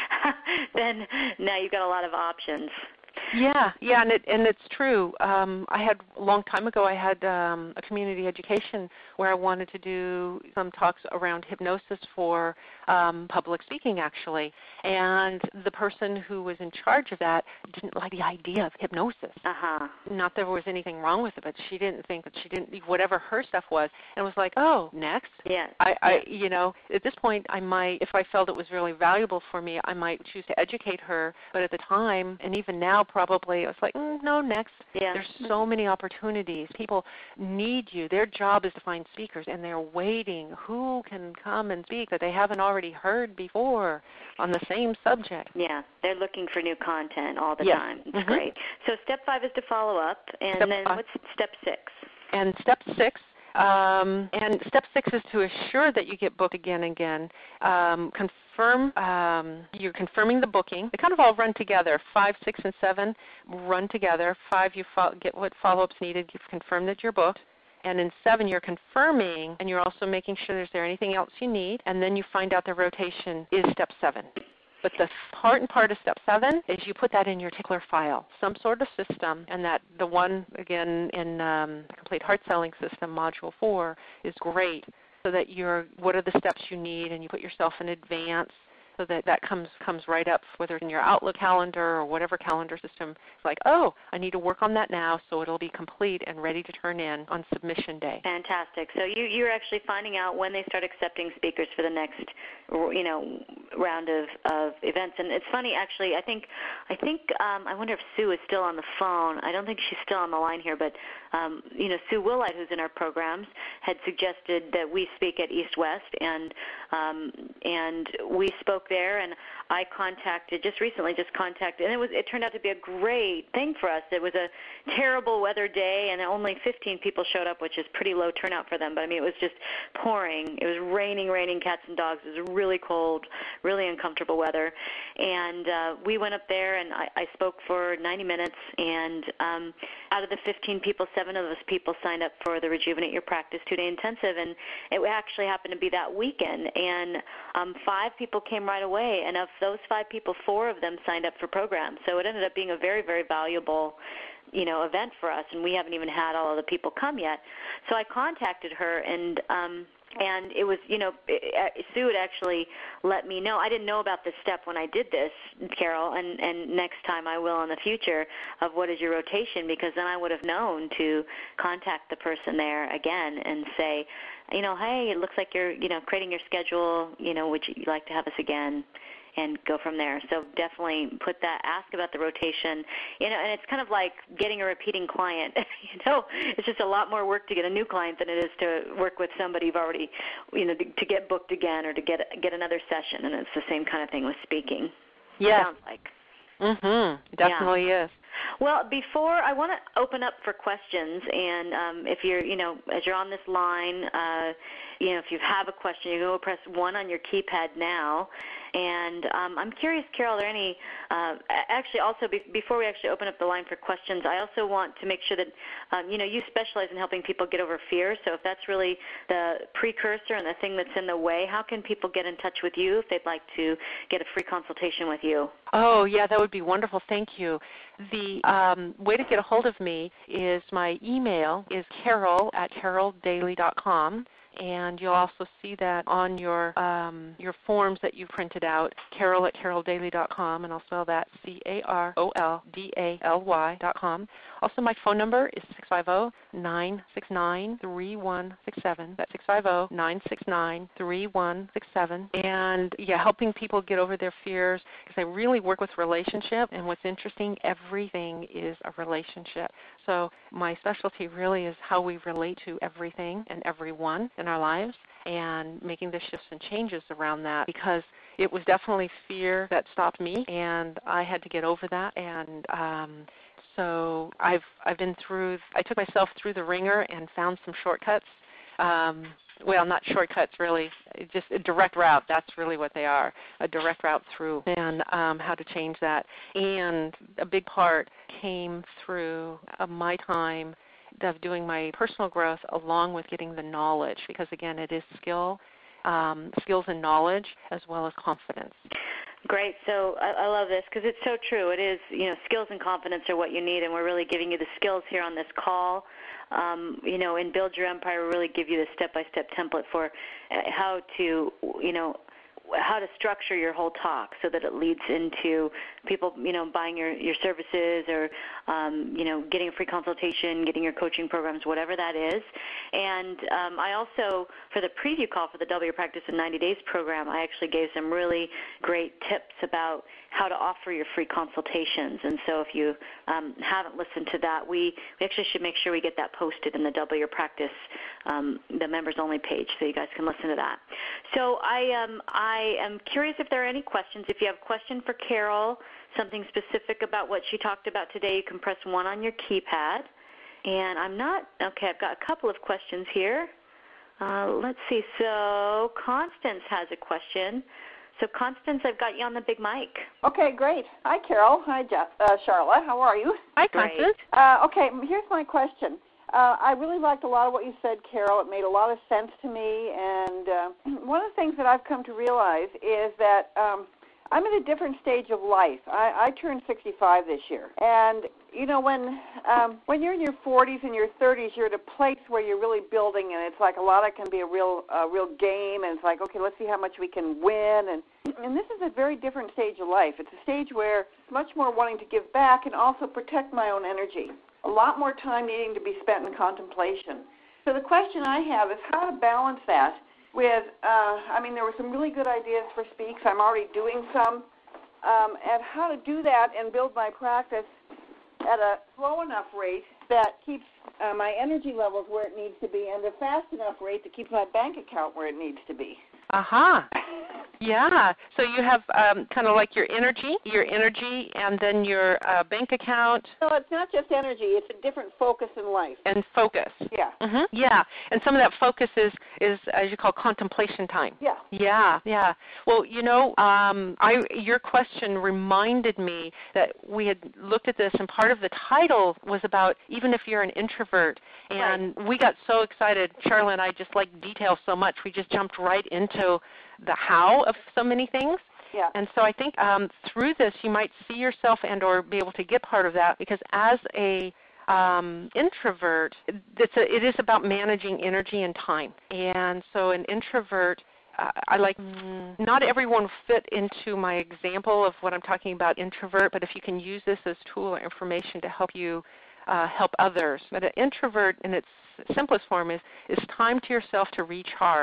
then now you've got a lot of options. Yeah, yeah, and it and it's true. Um, I had a long time ago. I had um, a community education where I wanted to do some talks around hypnosis for um, public speaking, actually. And the person who was in charge of that didn't like the idea of hypnosis. Uh-huh. Not that there was anything wrong with it, but she didn't think that she didn't whatever her stuff was, and was like, oh, next. Yeah. I, I, you know, at this point, I might, if I felt it was really valuable for me, I might choose to educate her. But at the time, and even now, probably, I was like, mm, no, next. Yeah. There's so many opportunities. People need you. Their job is to find speakers, and they're waiting. Who can come and speak that they haven't already heard before on the same subject? Yeah, they're looking for new content all the yes. time. It's mm-hmm. great. So step five is to follow up, and step then five. What's step six? And step six Um, and step six is to assure that you get booked again and again. Um, confirm, um, you're confirming the booking. They kind of all run together. Five, six, and seven run together. Five, you fo- get what follow-ups needed. You've confirmed that you're booked. And in seven, you're confirming, and you're also making sure is there anything else you need. And then you find out the rotation is step seven. But the important part of step seven is you put that in your tickler file, some sort of system, and that the one, again, in um, the Complete Heart Selling System, Module four, is great so that you're, what are the steps you need, and you put yourself in advance so that that comes comes right up, whether it's in your Outlook calendar or whatever calendar system. It's like, oh, I need to work on that now so it'll be complete and ready to turn in on submission day. Fantastic. So you, you're actually finding out when they start accepting speakers for the next, you know, round of, of events. And it's funny, actually, I think, I think, um, I wonder if Sue is still on the phone. I don't think she's still on the line here, but, um, you know, Sue Willite, who's in our programs, had suggested that we speak at East West, and um, and we spoke there, and I contacted, just recently just contacted, and it was it turned out to be a great thing for us. It was a terrible weather day, and only fifteen people showed up, which is pretty low turnout for them, but I mean, it was just pouring. It was raining, raining cats and dogs. It was really cold, really uncomfortable weather, and uh, we went up there, and I, I spoke for ninety minutes, and um, out of the fifteen people, seven of those people signed up for the Rejuvenate Your Practice two-day intensive, and it actually happened to be that weekend, and um, five people came right away, and of those five people, four of them signed up for programs. So it ended up being a very, very valuable, you know, event for us, and we haven't even had all of the people come yet. So I contacted her, and um, and it was, you know, it, Sue had actually let me know. I didn't know about this step when I did this, Carol, and, and next time I will in the future of what is your rotation, because then I would have known to contact the person there again and say, you know, hey, it looks like you're, you know, creating your schedule, you know, would you like to have us again? and go from there. So definitely put that, ask about the rotation, you know, and it's kind of like getting a repeating client. You know, it's just a lot more work to get a new client than it is to work with somebody you've already, you know, to, to get booked again or to get get another session, and it's the same kind of thing with speaking. Yeah. Sounds like. Mhm. Definitely yeah. is. Well, before I want to open up for questions, and um, if you're, you know, as you're on this line, uh, you know, if you have a question, you go press one on your keypad now. And um, I'm curious, Carol, are there any, uh, actually also be, before we actually open up the line for questions, I also want to make sure that, um, you know, you specialize in helping people get over fear. So if that's really the precursor and the thing that's in the way, how can people get in touch with you if they'd like to get a free consultation with you? Oh, yeah, that would be wonderful. Thank you. The um, way to get a hold of me is my email is carol at carol daly dot com. And you'll also see that on your um, your forms that you printed out, carol at carol daly dot com, and I'll spell that C A R O L D A L Y dot com. Also, my phone number is six five zero, nine six nine, three one six seven. That's six five zero, nine six nine, three one six seven. And, yeah, helping people get over their fears, because I really work with relationship, and what's interesting, everything is a relationship. So my specialty really is how we relate to everything and everyone in our lives, and making the shifts and changes around that, because it was definitely fear that stopped me, and I had to get over that. And um, so I've I've been through. I took myself through the ringer and found some shortcuts. Um, well, not shortcuts really, just a direct route. That's really what they are, a direct route through, and um, how to change that. And a big part came through uh, my time of doing my personal growth along with getting the knowledge, because, again, it is skill, um, skills and knowledge as well as confidence. Great. So I, I love this because it's so true. It is, you know, skills and confidence are what you need, and we're really giving you the skills here on this call. Um, you know, in Build Your Empire, we really give you the step-by-step template for how to, you know, how to structure your whole talk so that it leads into people, you know, buying your, your services or, um, you know, getting a free consultation, getting your coaching programs, whatever that is. And um, I also, for the preview call for the Double Your Practice in ninety days program, I actually gave some really great tips about how to offer your free consultations. And so if you um, haven't listened to that, we, we actually should make sure we get that posted in the Double Your Practice, um, the members only page, so you guys can listen to that. So I, um, I am curious if there are any questions. If you have a question for Carol, something specific about what she talked about today, you can press one on your keypad. And I'm not, okay, I've got a couple of questions here. Uh, let's see, so Constance has a question. So, Constance, I've got you on the big mic. Okay, great. Hi, Carol. Hi, Je- uh, Charlotte. How are you? Hi, Constance. Uh, okay, here's my question. Uh, I really liked a lot of what you said, Carol. It made a lot of sense to me. And uh, one of the things that I've come to realize is that um, I'm at a different stage of life. I, I turned sixty-five this year. And, you know, when um, when you're in your forties and your thirties, you're at a place where you're really building, and it's like a lot of it can be a real uh, real game, and it's like, okay, let's see how much we can win. And, and this is a very different stage of life. It's a stage where it's much more wanting to give back and also protect my own energy. A lot more time needing to be spent in contemplation. So the question I have is how to balance that with, uh, I mean, there were some really good ideas for speaks. I'm already doing some. Um, and how to do that and build my practice at a slow enough rate that keeps uh, my energy levels where it needs to be, and a fast enough rate that keeps my bank account where it needs to be. Aha. Uh-huh. Yeah. So you have um, kind of like your energy, your energy, and then your uh, bank account. No, it's not just energy. It's a different focus in life. And focus. Yeah. Mm-hmm. Yeah. And some of that focus is, is, as you call, contemplation time. Yeah. Yeah. Yeah. Well, you know, um, I your question reminded me that we had looked at this, and part of the title was about even if you're an introvert. And right. we got so excited. Charlotte and I just like detail so much. We just jumped right into the how of so many things. Yeah. And so I think um, through this you might see yourself and or be able to get part of that, because as a um, introvert, it's a, it is about managing energy and time. And so an introvert, uh, I like, mm, not everyone fit into my example of what I'm talking about introvert, but if you can use this as tool or information to help you uh, help others. But an introvert in its simplest form is, is time to yourself to recharge.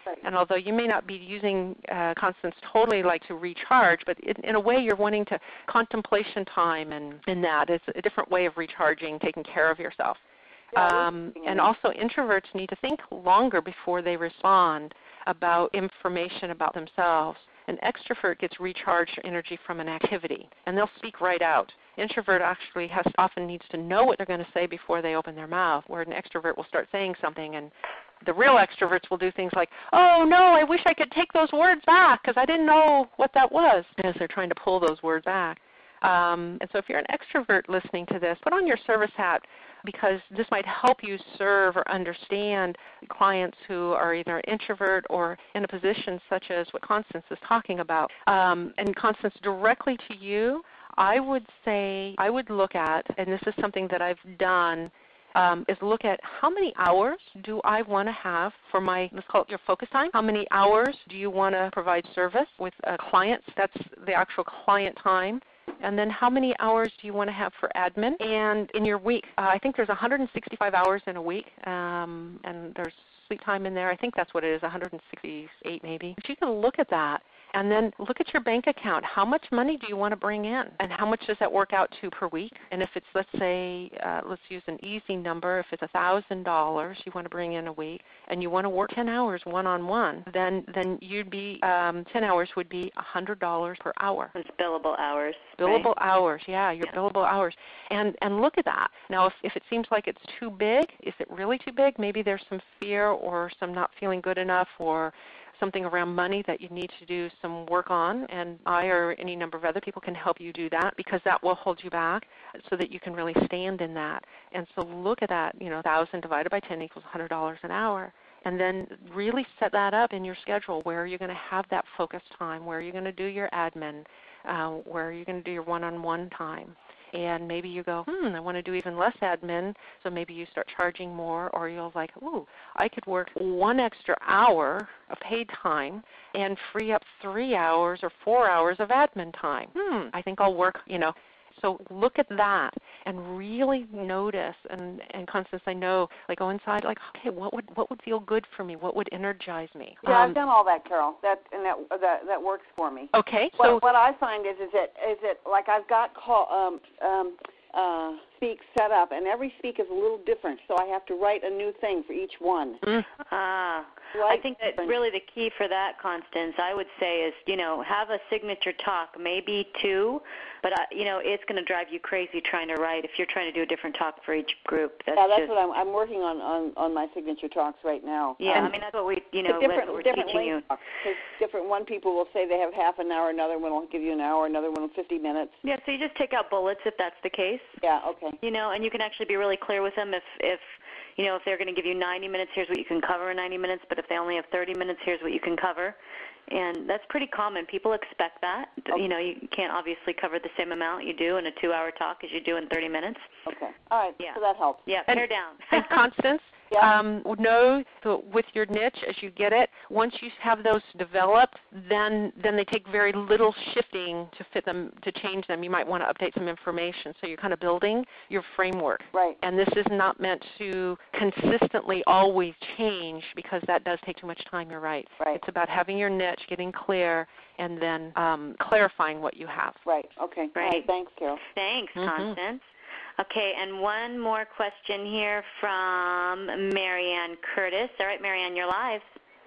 Right. And although you may not be using uh, Constance totally like to recharge, but in, in a way you're wanting to contemplation time, and, and that is a different way of recharging, taking care of yourself. Yeah, Um, and also introverts need to think longer before they respond about information about themselves. An extrovert gets recharged energy from an activity, and they'll speak right out. Introvert actually has often needs to know what they're going to say before they open their mouth, where an extrovert will start saying something, and the real extroverts will do things like, oh, no, I wish I could take those words back because I didn't know what that was, as they're trying to pull those words back. Um, and so if you're an extrovert listening to this, put on your service hat, because this might help you serve or understand clients who are either an introvert or in a position such as what Constance is talking about. Um, and Constance, directly to you, I would say I would look at, and this is something that I've done, um, is look at how many hours do I want to have for my, let's call it your focus time. How many hours do you want to provide service with uh, clients? That's the actual client time. And then how many hours do you want to have for admin? And in your week, uh, I think there's one hundred sixty-five hours in a week, um, and there's sleep time in there. I think that's what it is, one hundred sixty-eight maybe. But you can look at that. And then look at your bank account. How much money do you want to bring in? And how much does that work out to per week? And if it's, let's say, uh, let's use an easy number. If it's one thousand dollars you want to bring in a week, and you want to work ten hours one-on-one, then then you'd be, um, ten hours would be one hundred dollars per hour. It's billable hours. Billable right? hours, yeah, your yeah. billable hours. And and look at that. Now, if, if it seems like it's too big, is it really too big? Maybe there's some fear or some not feeling good enough, or something around money that you need to do some work on, and I or any number of other people can help you do that, because that will hold you back so that you can really stand in that. And so look at that, you know, one thousand divided by ten equals one hundred dollars an hour. And then really set that up in your schedule, where you're going to have that focus time, where you're going to do your admin, uh, where you're going to do your one-on-one time. And maybe you go, hmm, I want to do even less admin, so maybe you start charging more, or you'll like, ooh, I could work one extra hour of paid time and free up three hours or four hours of admin time. Hmm, I think I'll work, you know. So look at that and really notice, and, and Constance, I know, like go inside, like, okay, what would what would feel good for me? What would energize me? Yeah, um, I've done all that, Carol. That and that that that works for me. Okay, What, so what I find is is it is it like I've got call um um uh speak set up, and every speak is a little different, so I have to write a new thing for each one. Mm. Ah, Right. I think that really the key for that, Constance, I would say is, you know, have a signature talk, maybe two, but, uh, you know, it's going to drive you crazy trying to write if you're trying to do a different talk for each group. That's yeah, that's just, what I'm I'm working on, on, on my signature talks right now. Yeah, um, I mean, that's what we, you know, different, that's what we're different teaching you. Because different one people will say they have half an hour, another one will give you an hour, another one will fifty minutes. Yeah, so you just take out bullets if that's the case. Yeah, okay. You know, and you can actually be really clear with them if, if you know, if they're going to give you ninety minutes, here's what you can cover in ninety minutes, but if they only have thirty minutes, here's what you can cover. And that's pretty common. People expect that. Okay. You know, you can't obviously cover the same amount you do in a two-hour talk as you do in thirty minutes. Okay. All right, Yeah. so that helps. Yeah, And- pare down. And Constance, Yeah. um, know that with your niche, as you get it, once you have those developed, then then they take very little shifting to fit them, to change them. You might want to update some information. So you're kind of building your framework. Right. And this is not meant to consistently always change, because that does take too much time, you're right. Right. It's about having your niche, getting clear, and then um, clarifying what you have. Right. Okay. Right. All right. Thanks, Carol. Thanks, Mhm. Constance. Okay, and one more question here from Marianne Curtis. All right, Marianne, you're live.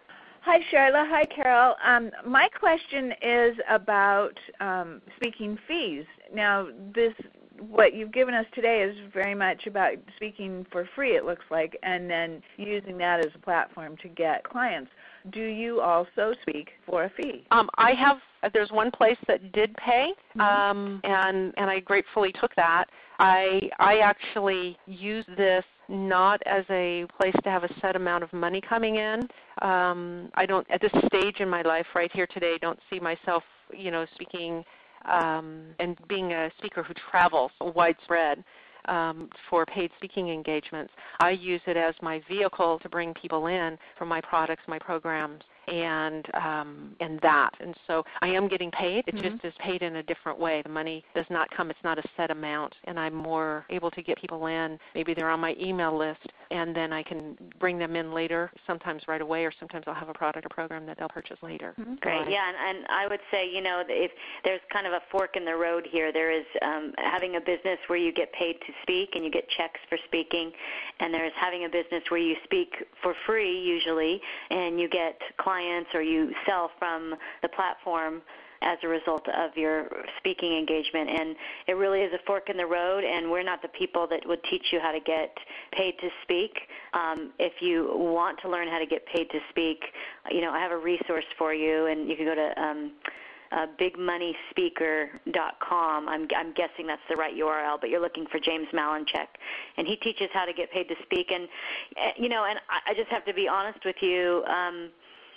Hi, Sharla. Hi, Carol. Um, my question is about um, speaking fees. Now, this what you've given us today is very much about speaking for free, it looks like, and then using that as a platform to get clients. Do you also speak for a fee? Um, I have. There's one place that did pay, Mm-hmm. um, and and I gratefully took that. I I actually use this not as a place to have a set amount of money coming in. Um, I don't, at this stage in my life, right here today, don't see myself, you know, speaking um, and being a speaker who travels widespread. Um, for paid speaking engagements. I use it as my vehicle to bring people in for my products, my programs, and um, and that. And so I am getting paid. It Mm-hmm. just is paid in a different way. The money does not come. It's not a set amount, and I'm more able to get people in. Maybe they're on my email list, and then I can bring them in later, sometimes right away, or sometimes I'll have a product or program that they'll purchase later. Mm-hmm. Great, So I, yeah, and, and I would say, you know, if there's kind of a fork in the road here. There is um, having a business where you get paid to speak and you get checks for speaking, and there is having a business where you speak for free usually, and you get clients or you sell from the platform as a result of your speaking engagement. And it really is a fork in the road, and we're not the people that would teach you how to get paid to speak. Um, if you want to learn how to get paid to speak, you know, I have a resource for you, and you can go to um, uh, big money speaker dot com. I'm, I'm guessing that's the right U R L, but you're looking for James Malinchak, and he teaches how to get paid to speak. And, you know, and I just have to be honest with you, um,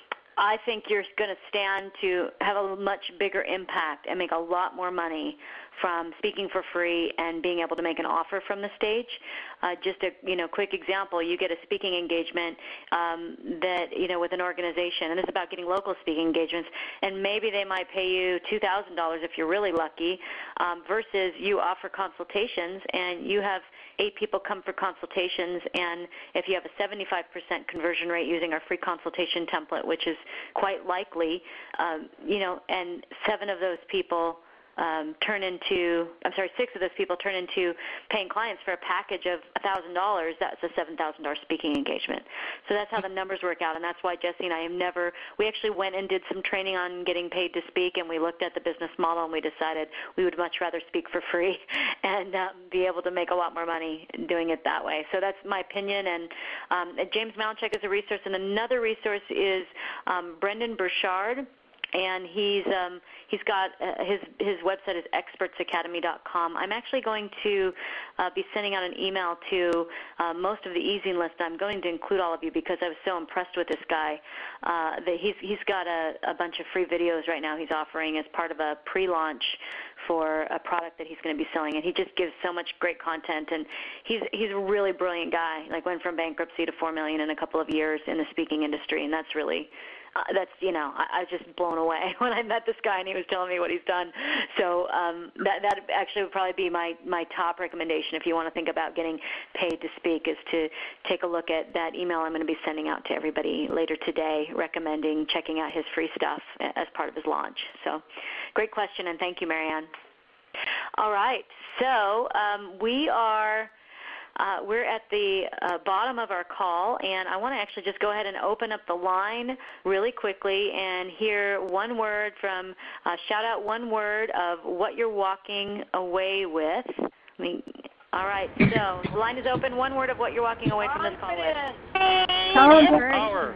I think you're going to stand to have a much bigger impact and make a lot more money from speaking for free and being able to make an offer from the stage. Uh, just a you know quick example: you get a speaking engagement um, that you know with an organization, and it's about getting local speaking engagements, and maybe they might pay you two thousand dollars if you're really lucky, um, versus you offer consultations and you have eight people come for consultations, and if you have a seventy-five percent conversion rate using our free consultation template, which is quite likely, um, you know, and seven of those people um, turn into, I'm sorry, six of those people turn into paying clients for a package of one thousand dollars, that's a seven thousand dollars speaking engagement. So that's how the numbers work out, and that's why Jesse and I have never, we actually went and did some training on getting paid to speak, and we looked at the business model, and we decided we would much rather speak for free and um, be able to make a lot more money doing it that way. So that's my opinion, and um, James Malinchak is a resource, and another resource is um, Brendan Burchard. And he's um, he's got uh, his his website is experts academy dot com. I'm actually going to uh, be sending out an email to uh, most of the easing list. I'm going to include all of you because I was so impressed with this guy. Uh, that he's he's got a, a bunch of free videos right now he's offering as part of a pre-launch for a product that he's going to be selling, and he just gives so much great content. And he's he's a really brilliant guy. Like went from bankruptcy to four million in a couple of years in the speaking industry, and that's really. Uh, that's, you know, I, I was just blown away when I met this guy and he was telling me what he's done. So um, that that actually would probably be my, my top recommendation if you want to think about getting paid to speak, is to take a look at that email I'm going to be sending out to everybody later today recommending checking out his free stuff as part of his launch. So great question, and thank you, Marianne. All right, so um, we are... Uh, we're at the uh, bottom of our call, and I want to actually just go ahead and open up the line really quickly and hear one word from, uh, shout out one word of what you're walking away with. I mean, all right, so the line is open. One word of what you're walking away from this call with. Power.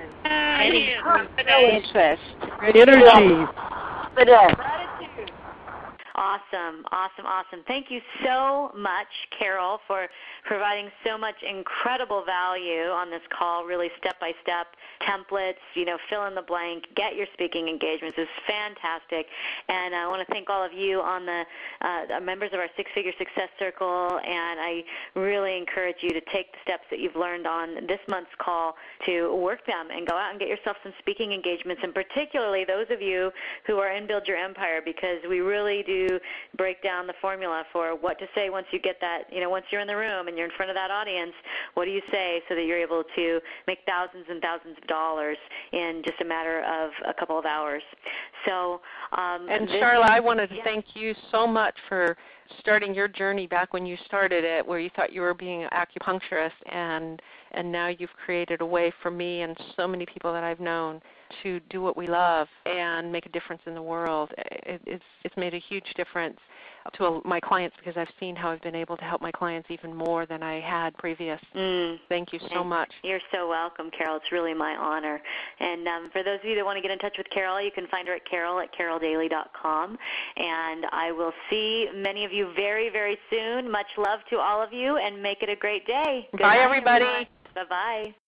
Interest. Energy. Gratitude. Awesome, awesome, awesome. Thank you so much, Carol, for providing so much incredible value on this call, really step-by-step templates, you know, fill in the blank, get your speaking engagements. It's fantastic. And I want to thank all of you on the uh, members of our Six-Figure Success Circle, and I really encourage you to take the steps that you've learned on this month's call to work them and go out and get yourself some speaking engagements, and particularly those of you who are in Build Your Empire, because we really do break down the formula for what to say once you get that, you know, once you're in the room and you're in front of that audience, what do you say so that you're able to make thousands and thousands of dollars in just a matter of a couple of hours. So, um, and this, Charla, I wanted to yeah. thank you so much for starting your journey back when you started it, where you thought you were being an acupuncturist, and and now you've created a way for me and so many people that I've known to do what we love and make a difference in the world. It, it's it's made a huge difference to my clients, because I've seen how I've been able to help my clients even more than I had previous. Mm. Thank you so much. You're so welcome, Carol. It's really my honor. And um, for those of you that want to get in touch with Carol, you can find her at carol at carol daly dot com. And I will see many of you very, very soon. Much love to all of you, and make it a great day. Good Bye, night, everybody. everyone. Bye-bye.